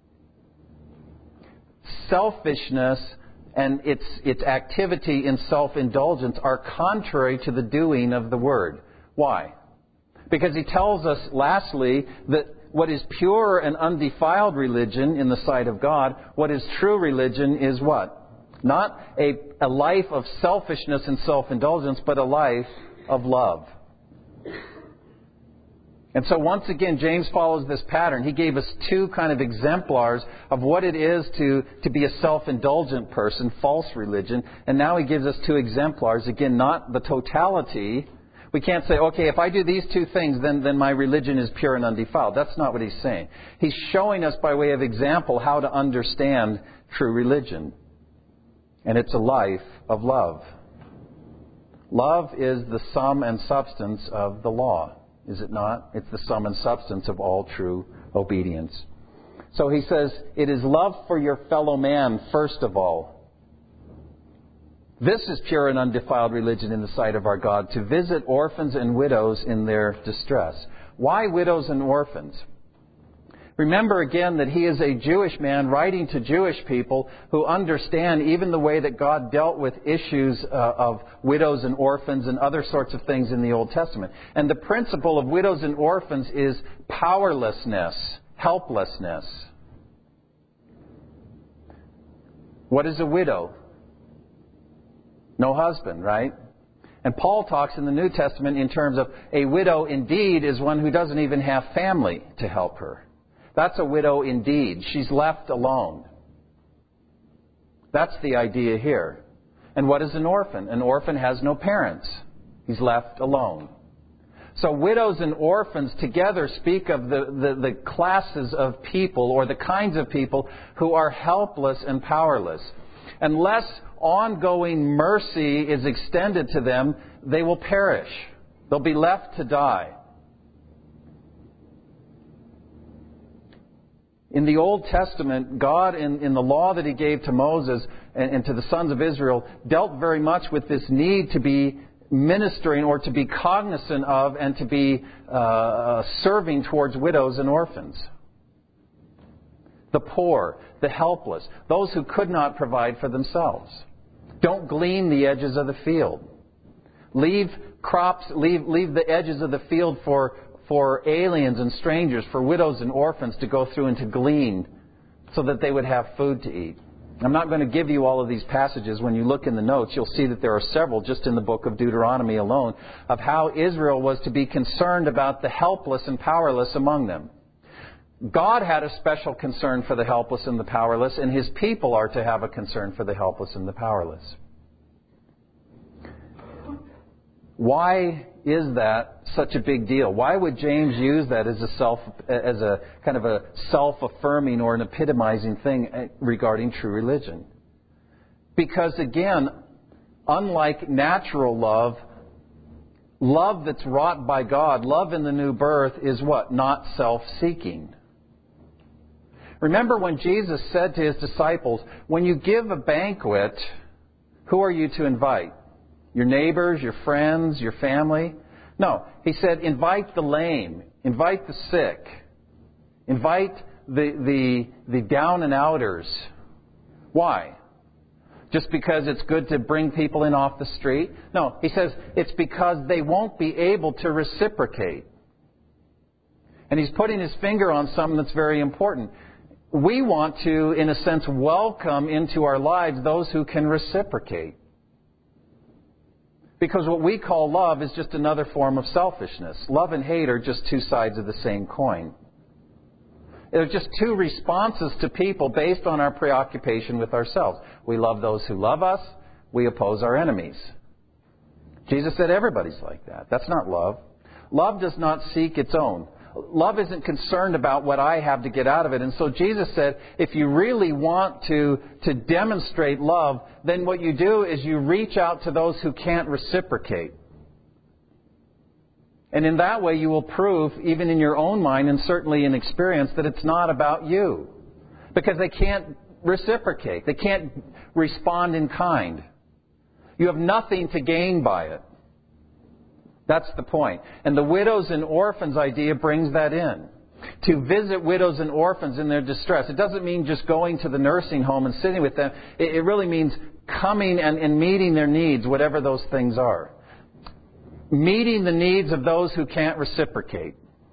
Selfishness and its its activity in self-indulgence are contrary to the doing of the Word. Why? Because he tells us, lastly, that what is pure and undefiled religion in the sight of God, what is true religion is what? Not a, a life of selfishness and self-indulgence, but a life of love. And so once again, James follows this pattern. He gave us two kind of exemplars of what it is to, to be a self-indulgent person, false religion. And now he gives us two exemplars. Again, not the totality. We can't say, okay, if I do these two things, then, then my religion is pure and undefiled. That's not what he's saying. He's showing us by way of example how to understand true religion. And it's a life of love. Love is the sum and substance of the law. Is it not? It's the sum and substance of all true obedience. So he says, it is love for your fellow man first of all. This is pure and undefiled religion in the sight of our God, to visit orphans and widows in their distress. Why widows and orphans? Remember again that he is a Jewish man writing to Jewish people who understand even the way that God dealt with issues uh, of widows and orphans and other sorts of things in the Old Testament. And the principle of widows and orphans is powerlessness, helplessness. What is a widow? No husband, right? And Paul talks in the New Testament in terms of a widow indeed is one who doesn't even have family to help her. That's a widow indeed. She's left alone. That's the idea here. And what is an orphan? An orphan has no parents. He's left alone. So widows and orphans together speak of the, the, the classes of people or the kinds of people who are helpless and powerless. Unless ongoing mercy is extended to them, they will perish. They'll be left to die. In the Old Testament, God, in, in the law that He gave to Moses and, and to the sons of Israel, dealt very much with this need to be ministering or to be cognizant of and to be uh, serving towards widows and orphans. The poor, the helpless, those who could not provide for themselves. Don't glean the edges of the field. Leave crops, leave, leave the edges of the field for, for aliens and strangers, for widows and orphans to go through and to glean so that they would have food to eat. I'm not going to give you all of these passages. When you look in the notes, you'll see that there are several just in the book of Deuteronomy alone of how Israel was to be concerned about the helpless and powerless among them. God had a special concern for the helpless and the powerless, and His people are to have a concern for the helpless and the powerless. Why is that such a big deal? Why would James use that as a self, as a kind of a self-affirming or an epitomizing thing regarding true religion? Because again, unlike natural love, love that's wrought by God, love in the new birth is what? Not self-seeking. Remember when Jesus said to His disciples, when you give a banquet, who are you to invite? Your neighbors, your friends, your family? No. He said, invite the lame. Invite the sick. Invite the, the, the down and outers. Why? Just because it's good to bring people in off the street? No. He says, it's because they won't be able to reciprocate. And He's putting His finger on something that's very important. We want to, in a sense, welcome into our lives those who can reciprocate. Because what we call love is just another form of selfishness. Love and hate are just two sides of the same coin. They're just two responses to people based on our preoccupation with ourselves. We love those who love us. We oppose our enemies. Jesus said everybody's like that. That's not love. Love does not seek its own. Love isn't concerned about what I have to get out of it. And so Jesus said, if you really want to, to demonstrate love, then what you do is you reach out to those who can't reciprocate. And in that way you will prove, even in your own mind and certainly in experience, that it's not about you. Because they can't reciprocate. They can't respond in kind. You have nothing to gain by it. That's the point. And the widows and orphans idea brings that in. To visit widows and orphans in their distress. It doesn't mean just going to the nursing home and sitting with them. It, it really means coming and, and meeting their needs, whatever those things are. Meeting the needs of those who can't reciprocate.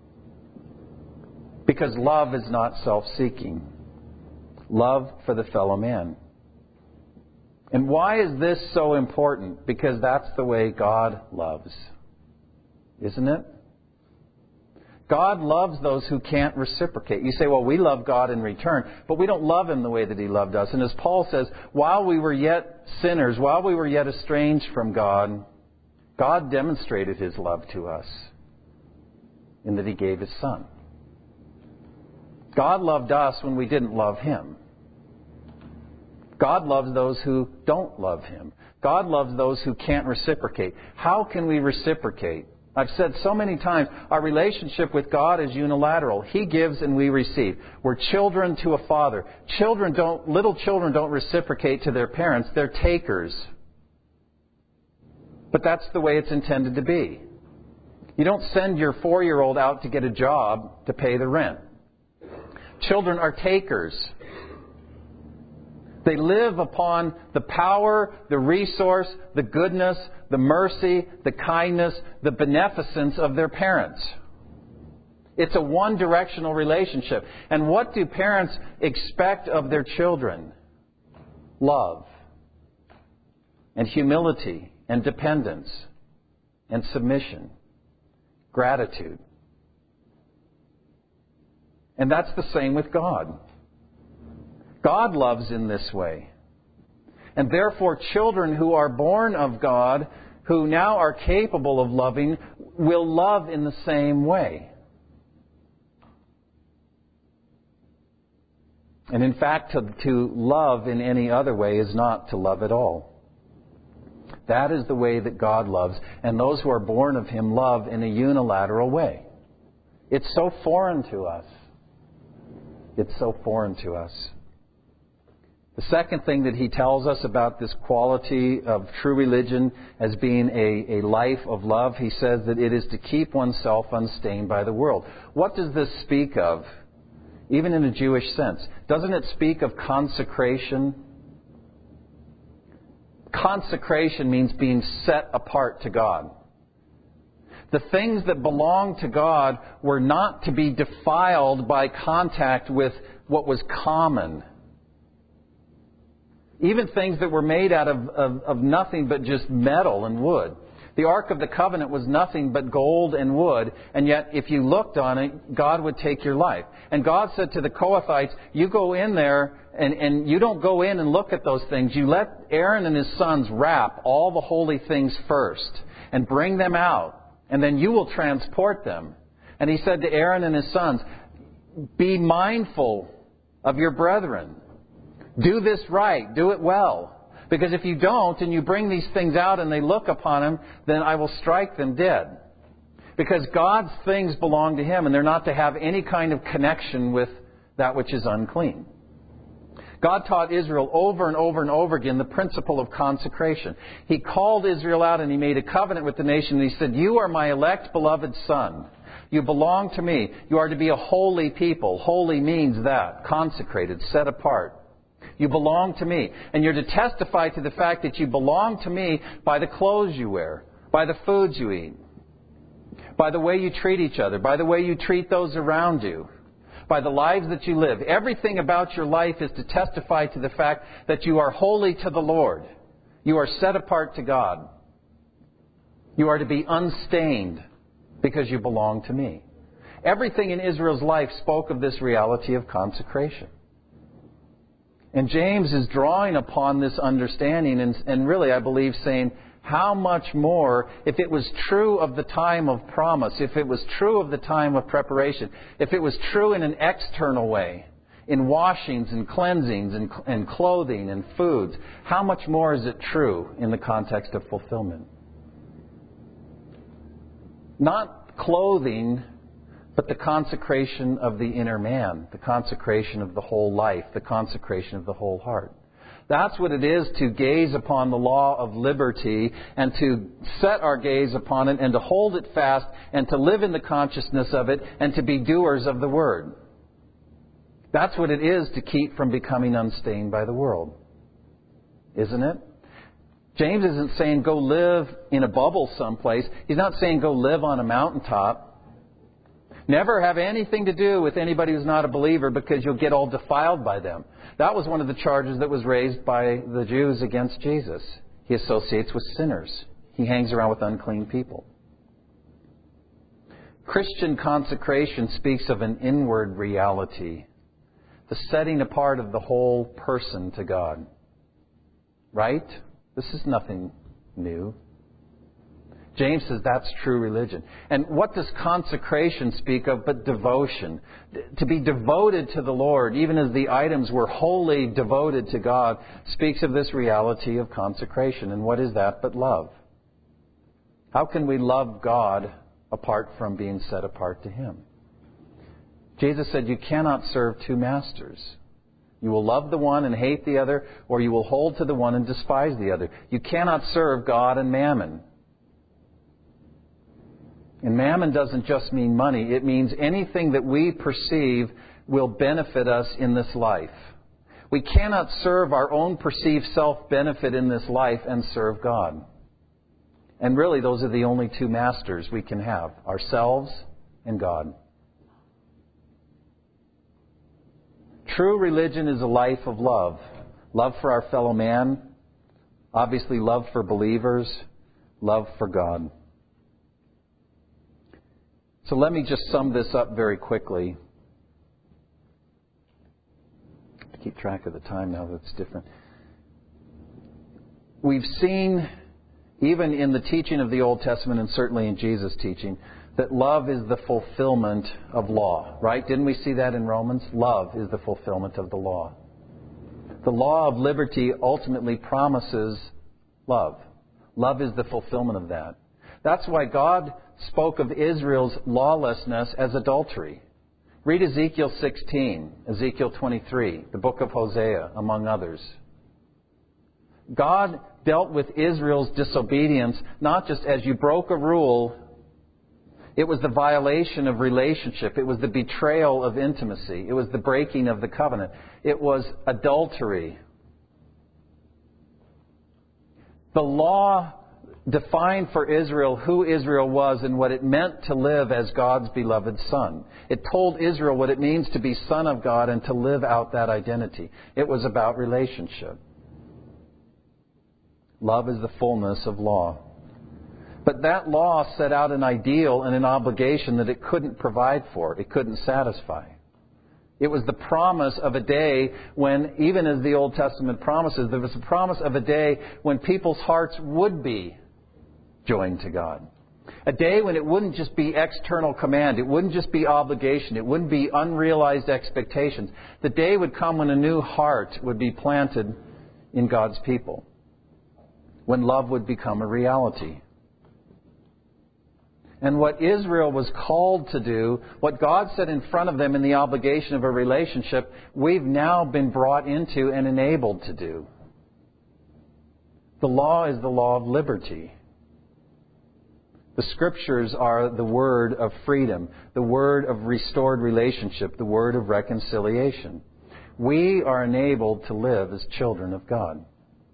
Because love is not self-seeking. Love for the fellow man. And why is this so important? Because that's the way God loves. Isn't it? God loves those who can't reciprocate. You say, well, we love God in return, but we don't love Him the way that He loved us. And as Paul says, while we were yet sinners, while we were yet estranged from God, God demonstrated His love to us in that He gave His Son. God loved us when we didn't love Him. God loves those who don't love Him. God loves those who can't reciprocate. How can we reciprocate? I've said so many times, our relationship with God is unilateral. He gives and we receive. We're children to a father. Children don't, little children don't reciprocate to their parents. They're takers. But that's the way it's intended to be. You don't send your four-year-old out to get a job to pay the rent. Children are takers. They live upon the power, the resource, the goodness, the mercy, the kindness, the beneficence of their parents. It's a one-directional relationship. And what do parents expect of their children? love and humility and dependence and submission, gratitude. And that's the same with God. God loves in this way. And therefore, children who are born of God, who now are capable of loving, will love in the same way. And in fact, to, to love in any other way is not to love at all. That is the way that God loves. And those who are born of Him love in a unilateral way. It's so foreign to us. It's so foreign to us. The second thing that he tells us about this quality of true religion as being a, a life of love, he says that it is to keep oneself unstained by the world. What does this speak of? Even in a Jewish sense. Doesn't it speak of consecration? Consecration means being set apart to God. The things that belong to God were not to be defiled by contact with what was common. Even things that were made out of, of, of nothing but just metal and wood. The Ark of the Covenant was nothing but gold and wood, and yet if you looked on it, God would take your life. And God said to the Kohathites, you go in there and, and you don't go in and look at those things. You let Aaron and his sons wrap all the holy things first and bring them out, and then you will transport them. And he said to Aaron and his sons, be mindful of your brethren. Do this right. Do it well. Because if you don't and you bring these things out and they look upon them, then I will strike them dead. Because God's things belong to Him and they're not to have any kind of connection with that which is unclean. God taught Israel over and over and over again the principle of consecration. He called Israel out and He made a covenant with the nation and He said, you are my elect beloved son. You belong to me. You are to be a holy people. Holy means that. Consecrated, set apart. You belong to me. And you're to testify to the fact that you belong to me by the clothes you wear, by the foods you eat, by the way you treat each other, by the way you treat those around you, by the lives that you live. Everything about your life is to testify to the fact that you are holy to the Lord. You are set apart to God. You are to be unstained because you belong to me. Everything in Israel's life spoke of this reality of consecration. And James is drawing upon this understanding and, and really, I believe, saying, how much more, if it was true of the time of promise, if it was true of the time of preparation, if it was true in an external way, in washings and cleansings and, and clothing and foods, how much more is it true in the context of fulfillment? Not clothing, but the consecration of the inner man, the consecration of the whole life, the consecration of the whole heart. That's what it is to gaze upon the law of liberty and to set our gaze upon it and to hold it fast and to live in the consciousness of it and to be doers of the word. That's what it is to keep from becoming unstained by the world. Isn't it? James isn't saying go live in a bubble someplace. He's not saying go live on a mountaintop. Never have anything to do with anybody who's not a believer because you'll get all defiled by them. That was one of the charges that was raised by the Jews against Jesus. He associates with sinners. He hangs around with unclean people. Christian consecration speaks of an inward reality, the setting apart of the whole person to God. Right? This is nothing new. James says that's true religion. And what does consecration speak of but devotion? To be devoted to the Lord, even as the items were wholly devoted to God, speaks of this reality of consecration. And what is that but love? How can we love God apart from being set apart to Him? Jesus said you cannot serve two masters. You will love the one and hate the other, or you will hold to the one and despise the other. You cannot serve God and mammon. And mammon doesn't just mean money. It means anything that we perceive will benefit us in this life. We cannot serve our own perceived self-benefit in this life and serve God. And really, those are the only two masters we can have, ourselves and God. True religion is a life of love. Love for our fellow man. Obviously, love for believers. Love for God. So let me just sum this up very quickly. Keep track of the time now that's different. We've seen, even in the teaching of the Old Testament and certainly in Jesus' teaching, that love is the fulfillment of law, right? Didn't we see that in Romans? Love is the fulfillment of the law. The law of liberty ultimately promises love. Love is the fulfillment of that. That's why God spoke of Israel's lawlessness as adultery. Read Ezekiel sixteen, Ezekiel twenty-three, the book of Hosea, among others. God dealt with Israel's disobedience not just as you broke a rule. It was the violation of relationship. It was the betrayal of intimacy. It was the breaking of the covenant. It was adultery. The law defined for Israel who Israel was and what it meant to live as God's beloved son. It told Israel what it means to be son of God and to live out that identity. It was about relationship. Love is the fullness of law. But that law set out an ideal and an obligation that it couldn't provide for. It couldn't satisfy. It was the promise of a day when, even as the Old Testament promises, there was a promise of a day when people's hearts would be joined to God. A day when it wouldn't just be external command. It wouldn't just be obligation. It wouldn't be unrealized expectations. The day would come when a new heart would be planted in God's people. When love would become a reality. And what Israel was called to do, what God set in front of them in the obligation of a relationship, we've now been brought into and enabled to do. The law is the law of liberty. The Scriptures are the word of freedom, the word of restored relationship, the word of reconciliation. We are enabled to live as children of God.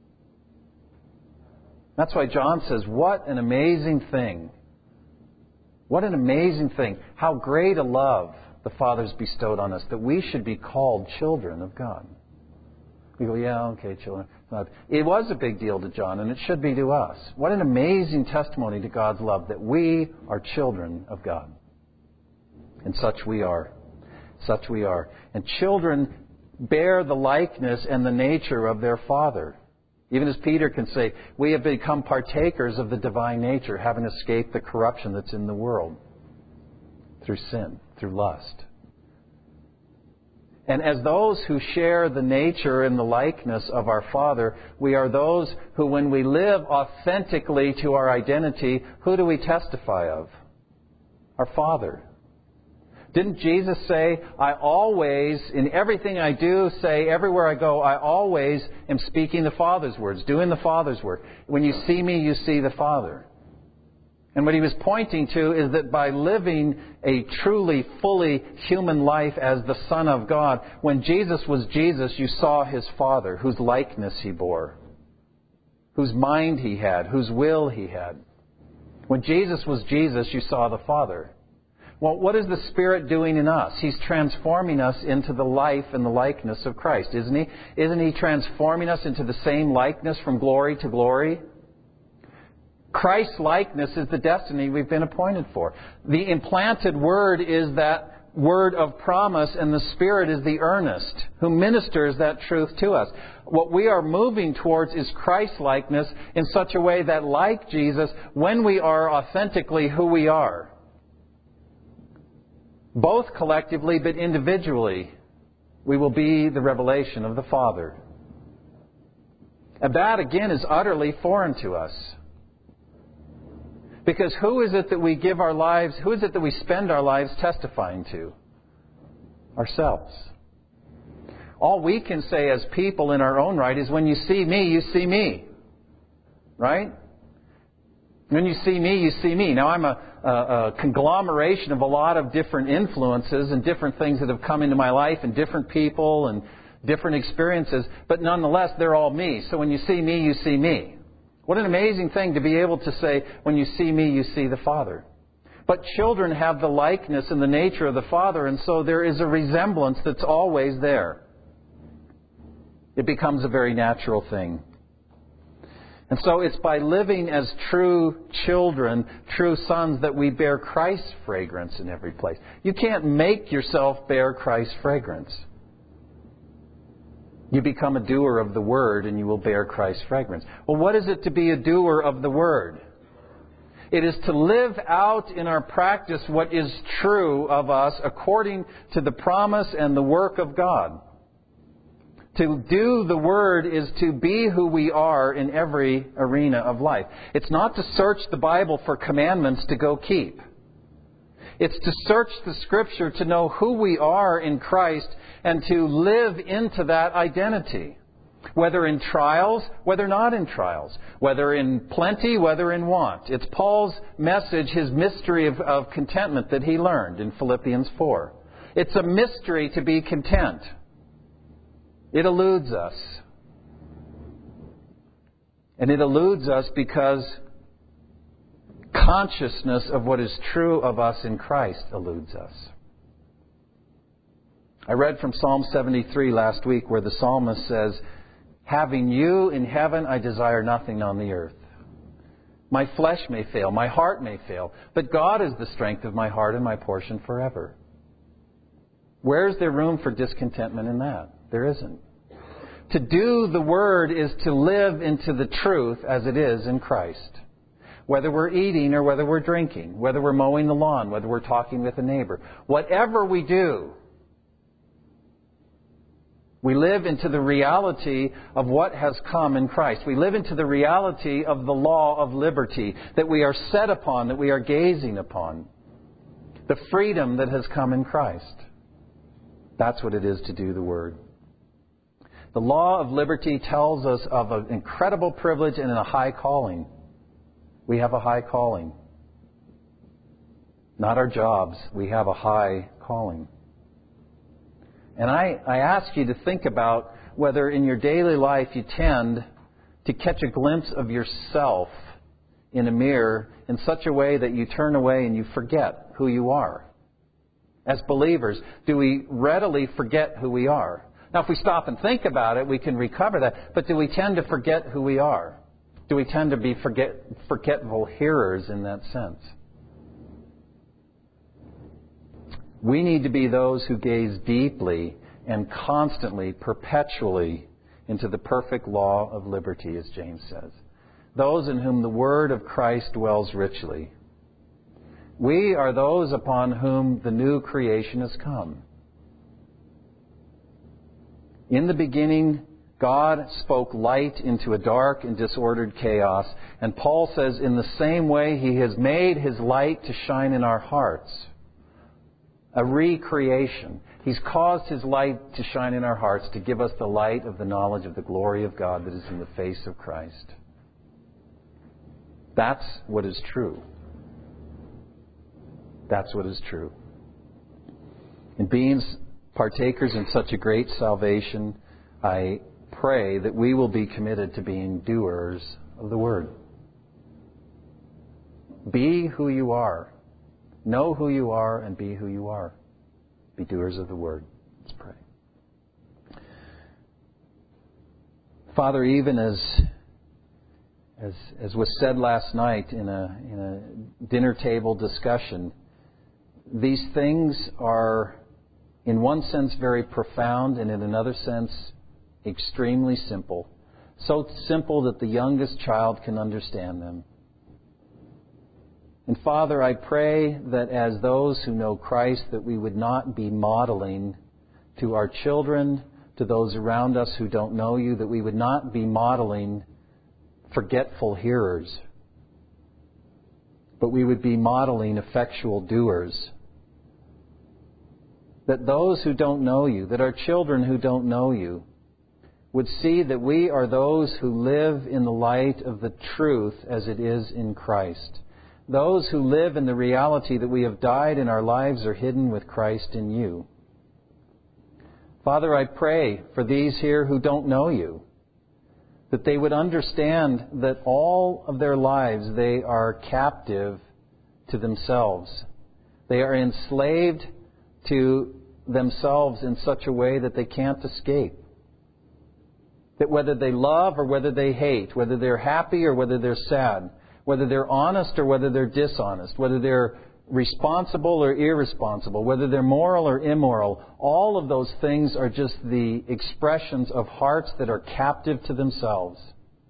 That's why John says, what an amazing thing. What an amazing thing. How great a love the Father's bestowed on us, that we should be called children of God. We go, yeah, okay, children. It was a big deal to John, and it should be to us. What an amazing testimony to God's love, that we are children of God. And such we are. Such we are. And children bear the likeness and the nature of their Father. Even as Peter can say, we have become partakers of the divine nature, having escaped the corruption that's in the world through sin, through lust. And as those who share the nature and the likeness of our Father, we are those who, when we live authentically to our identity, who do we testify of? Our Father. Didn't Jesus say, I always, in everything I do, say, everywhere I go, I always am speaking the Father's words, doing the Father's work. When you see me, you see the Father. And what he was pointing to is that by living a truly, fully human life as the Son of God, when Jesus was Jesus, you saw His Father, whose likeness He bore, whose mind He had, whose will He had. When Jesus was Jesus, you saw the Father. Well, what is the Spirit doing in us? He's transforming us into the life and the likeness of Christ, isn't He? Isn't He transforming us into the same likeness from glory to glory? Christ's likeness is the destiny we've been appointed for. The implanted Word is that word of promise, and the Spirit is the earnest who ministers that truth to us. What we are moving towards is Christ's likeness in such a way that, like Jesus, when we are authentically who we are, both collectively but individually, we will be the revelation of the Father. And that, again, is utterly foreign to us. Because who is it that we give our lives, who is it that we spend our lives testifying to? Ourselves. All we can say as people in our own right is, when you see me, you see me. Right? When you see me, you see me. Now, I'm a, a, a conglomeration of a lot of different influences and different things that have come into my life and different people and different experiences. But nonetheless, they're all me. So when you see me, you see me. What an amazing thing to be able to say, when you see me, you see the Father. But children have the likeness and the nature of the Father, and so there is a resemblance that's always there. It becomes a very natural thing. And so it's by living as true children, true sons, that we bear Christ's fragrance in every place. You can't make yourself bear Christ's fragrance. You become a doer of the Word and you will bear Christ's fragrance. Well, what is it to be a doer of the Word? It is to live out in our practice what is true of us according to the promise and the work of God. To do the Word is to be who we are in every arena of life. It's not to search the Bible for commandments to go keep. It's to search the Scripture to know who we are in Christ and to live into that identity. Whether in trials, whether not in trials. Whether in plenty, whether in want. It's Paul's message, his mystery of, of contentment that he learned in Philippians four. It's a mystery to be content. It eludes us. And it eludes us because consciousness of what is true of us in Christ eludes us. I read from Psalm seventy-three last week where the psalmist says, "Having you in heaven, I desire nothing on the earth. My flesh may fail, my heart may fail, but God is the strength of my heart and my portion forever." Where is there room for discontentment in that? There isn't. To do the Word is to live into the truth as it is in Christ. Whether we're eating or whether we're drinking, whether we're mowing the lawn, whether we're talking with a neighbor. Whatever we do, we live into the reality of what has come in Christ. We live into the reality of the law of liberty that we are set upon, that we are gazing upon. The freedom that has come in Christ. That's what it is to do the Word. The law of liberty tells us of an incredible privilege and a high calling. We have a high calling. Not our jobs. We have a high calling. And I, I ask you to think about whether in your daily life you tend to catch a glimpse of yourself in a mirror in such a way that you turn away and you forget who you are. As believers, do we readily forget who we are? Now, if we stop and think about it, we can recover that. But do we tend to forget who we are? Do we tend to be forget, forgetful hearers in that sense? We need to be those who gaze deeply and constantly, perpetually into the perfect law of liberty, as James says. Those in whom the Word of Christ dwells richly. We are those upon whom the new creation has come. In the beginning, God spoke light into a dark and disordered chaos. And Paul says, in the same way, He has made His light to shine in our hearts. A recreation. He's caused His light to shine in our hearts to give us the light of the knowledge of the glory of God that is in the face of Christ. That's what is true. That's what is true. And being partakers in such a great salvation, I pray that we will be committed to being doers of the Word. Be who you are. Know who you are and be who you are. Be doers of the Word. Let's pray. Father, even as as as was said last night in a in a dinner table discussion, these things are in one sense very profound and in another sense extremely simple. So simple that the youngest child can understand them. And Father, I pray that as those who know Christ, that we would not be modeling to our children, to those around us who don't know You, that we would not be modeling forgetful hearers, but we would be modeling effectual doers. That those who don't know You, that our children who don't know You, would see that we are those who live in the light of the truth as it is in Christ. Those who live in the reality that we have died and our lives are hidden with Christ in You. Father, I pray for these here who don't know You, that they would understand that all of their lives they are captive to themselves. They are enslaved to themselves in such a way that they can't escape. That whether they love or whether they hate, whether they're happy or whether they're sad, whether they're honest or whether they're dishonest, whether they're responsible or irresponsible, whether they're moral or immoral, all of those things are just the expressions of hearts that are captive to themselves.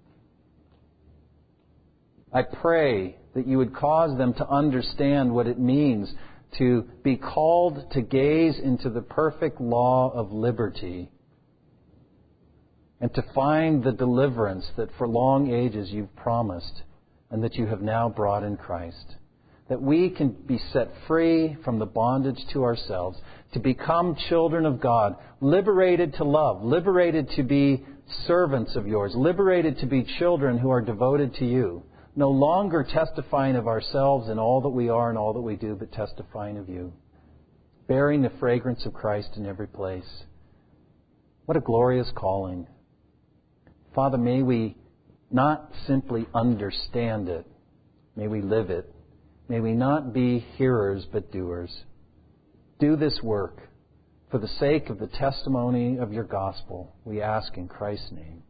I pray that you would cause them to understand what it means to be called to gaze into the perfect law of liberty and to find the deliverance that for long ages you've promised and that you have now brought in Christ. That we can be set free from the bondage to ourselves, to become children of God, liberated to love, liberated to be servants of yours, liberated to be children who are devoted to you, no longer testifying of ourselves in all that we are and all that we do, but testifying of you, bearing the fragrance of Christ in every place. What a glorious calling. Father, may we not simply understand it. May we live it. May we not be hearers but doers. Do this work for the sake of the testimony of your gospel, we ask in Christ's name.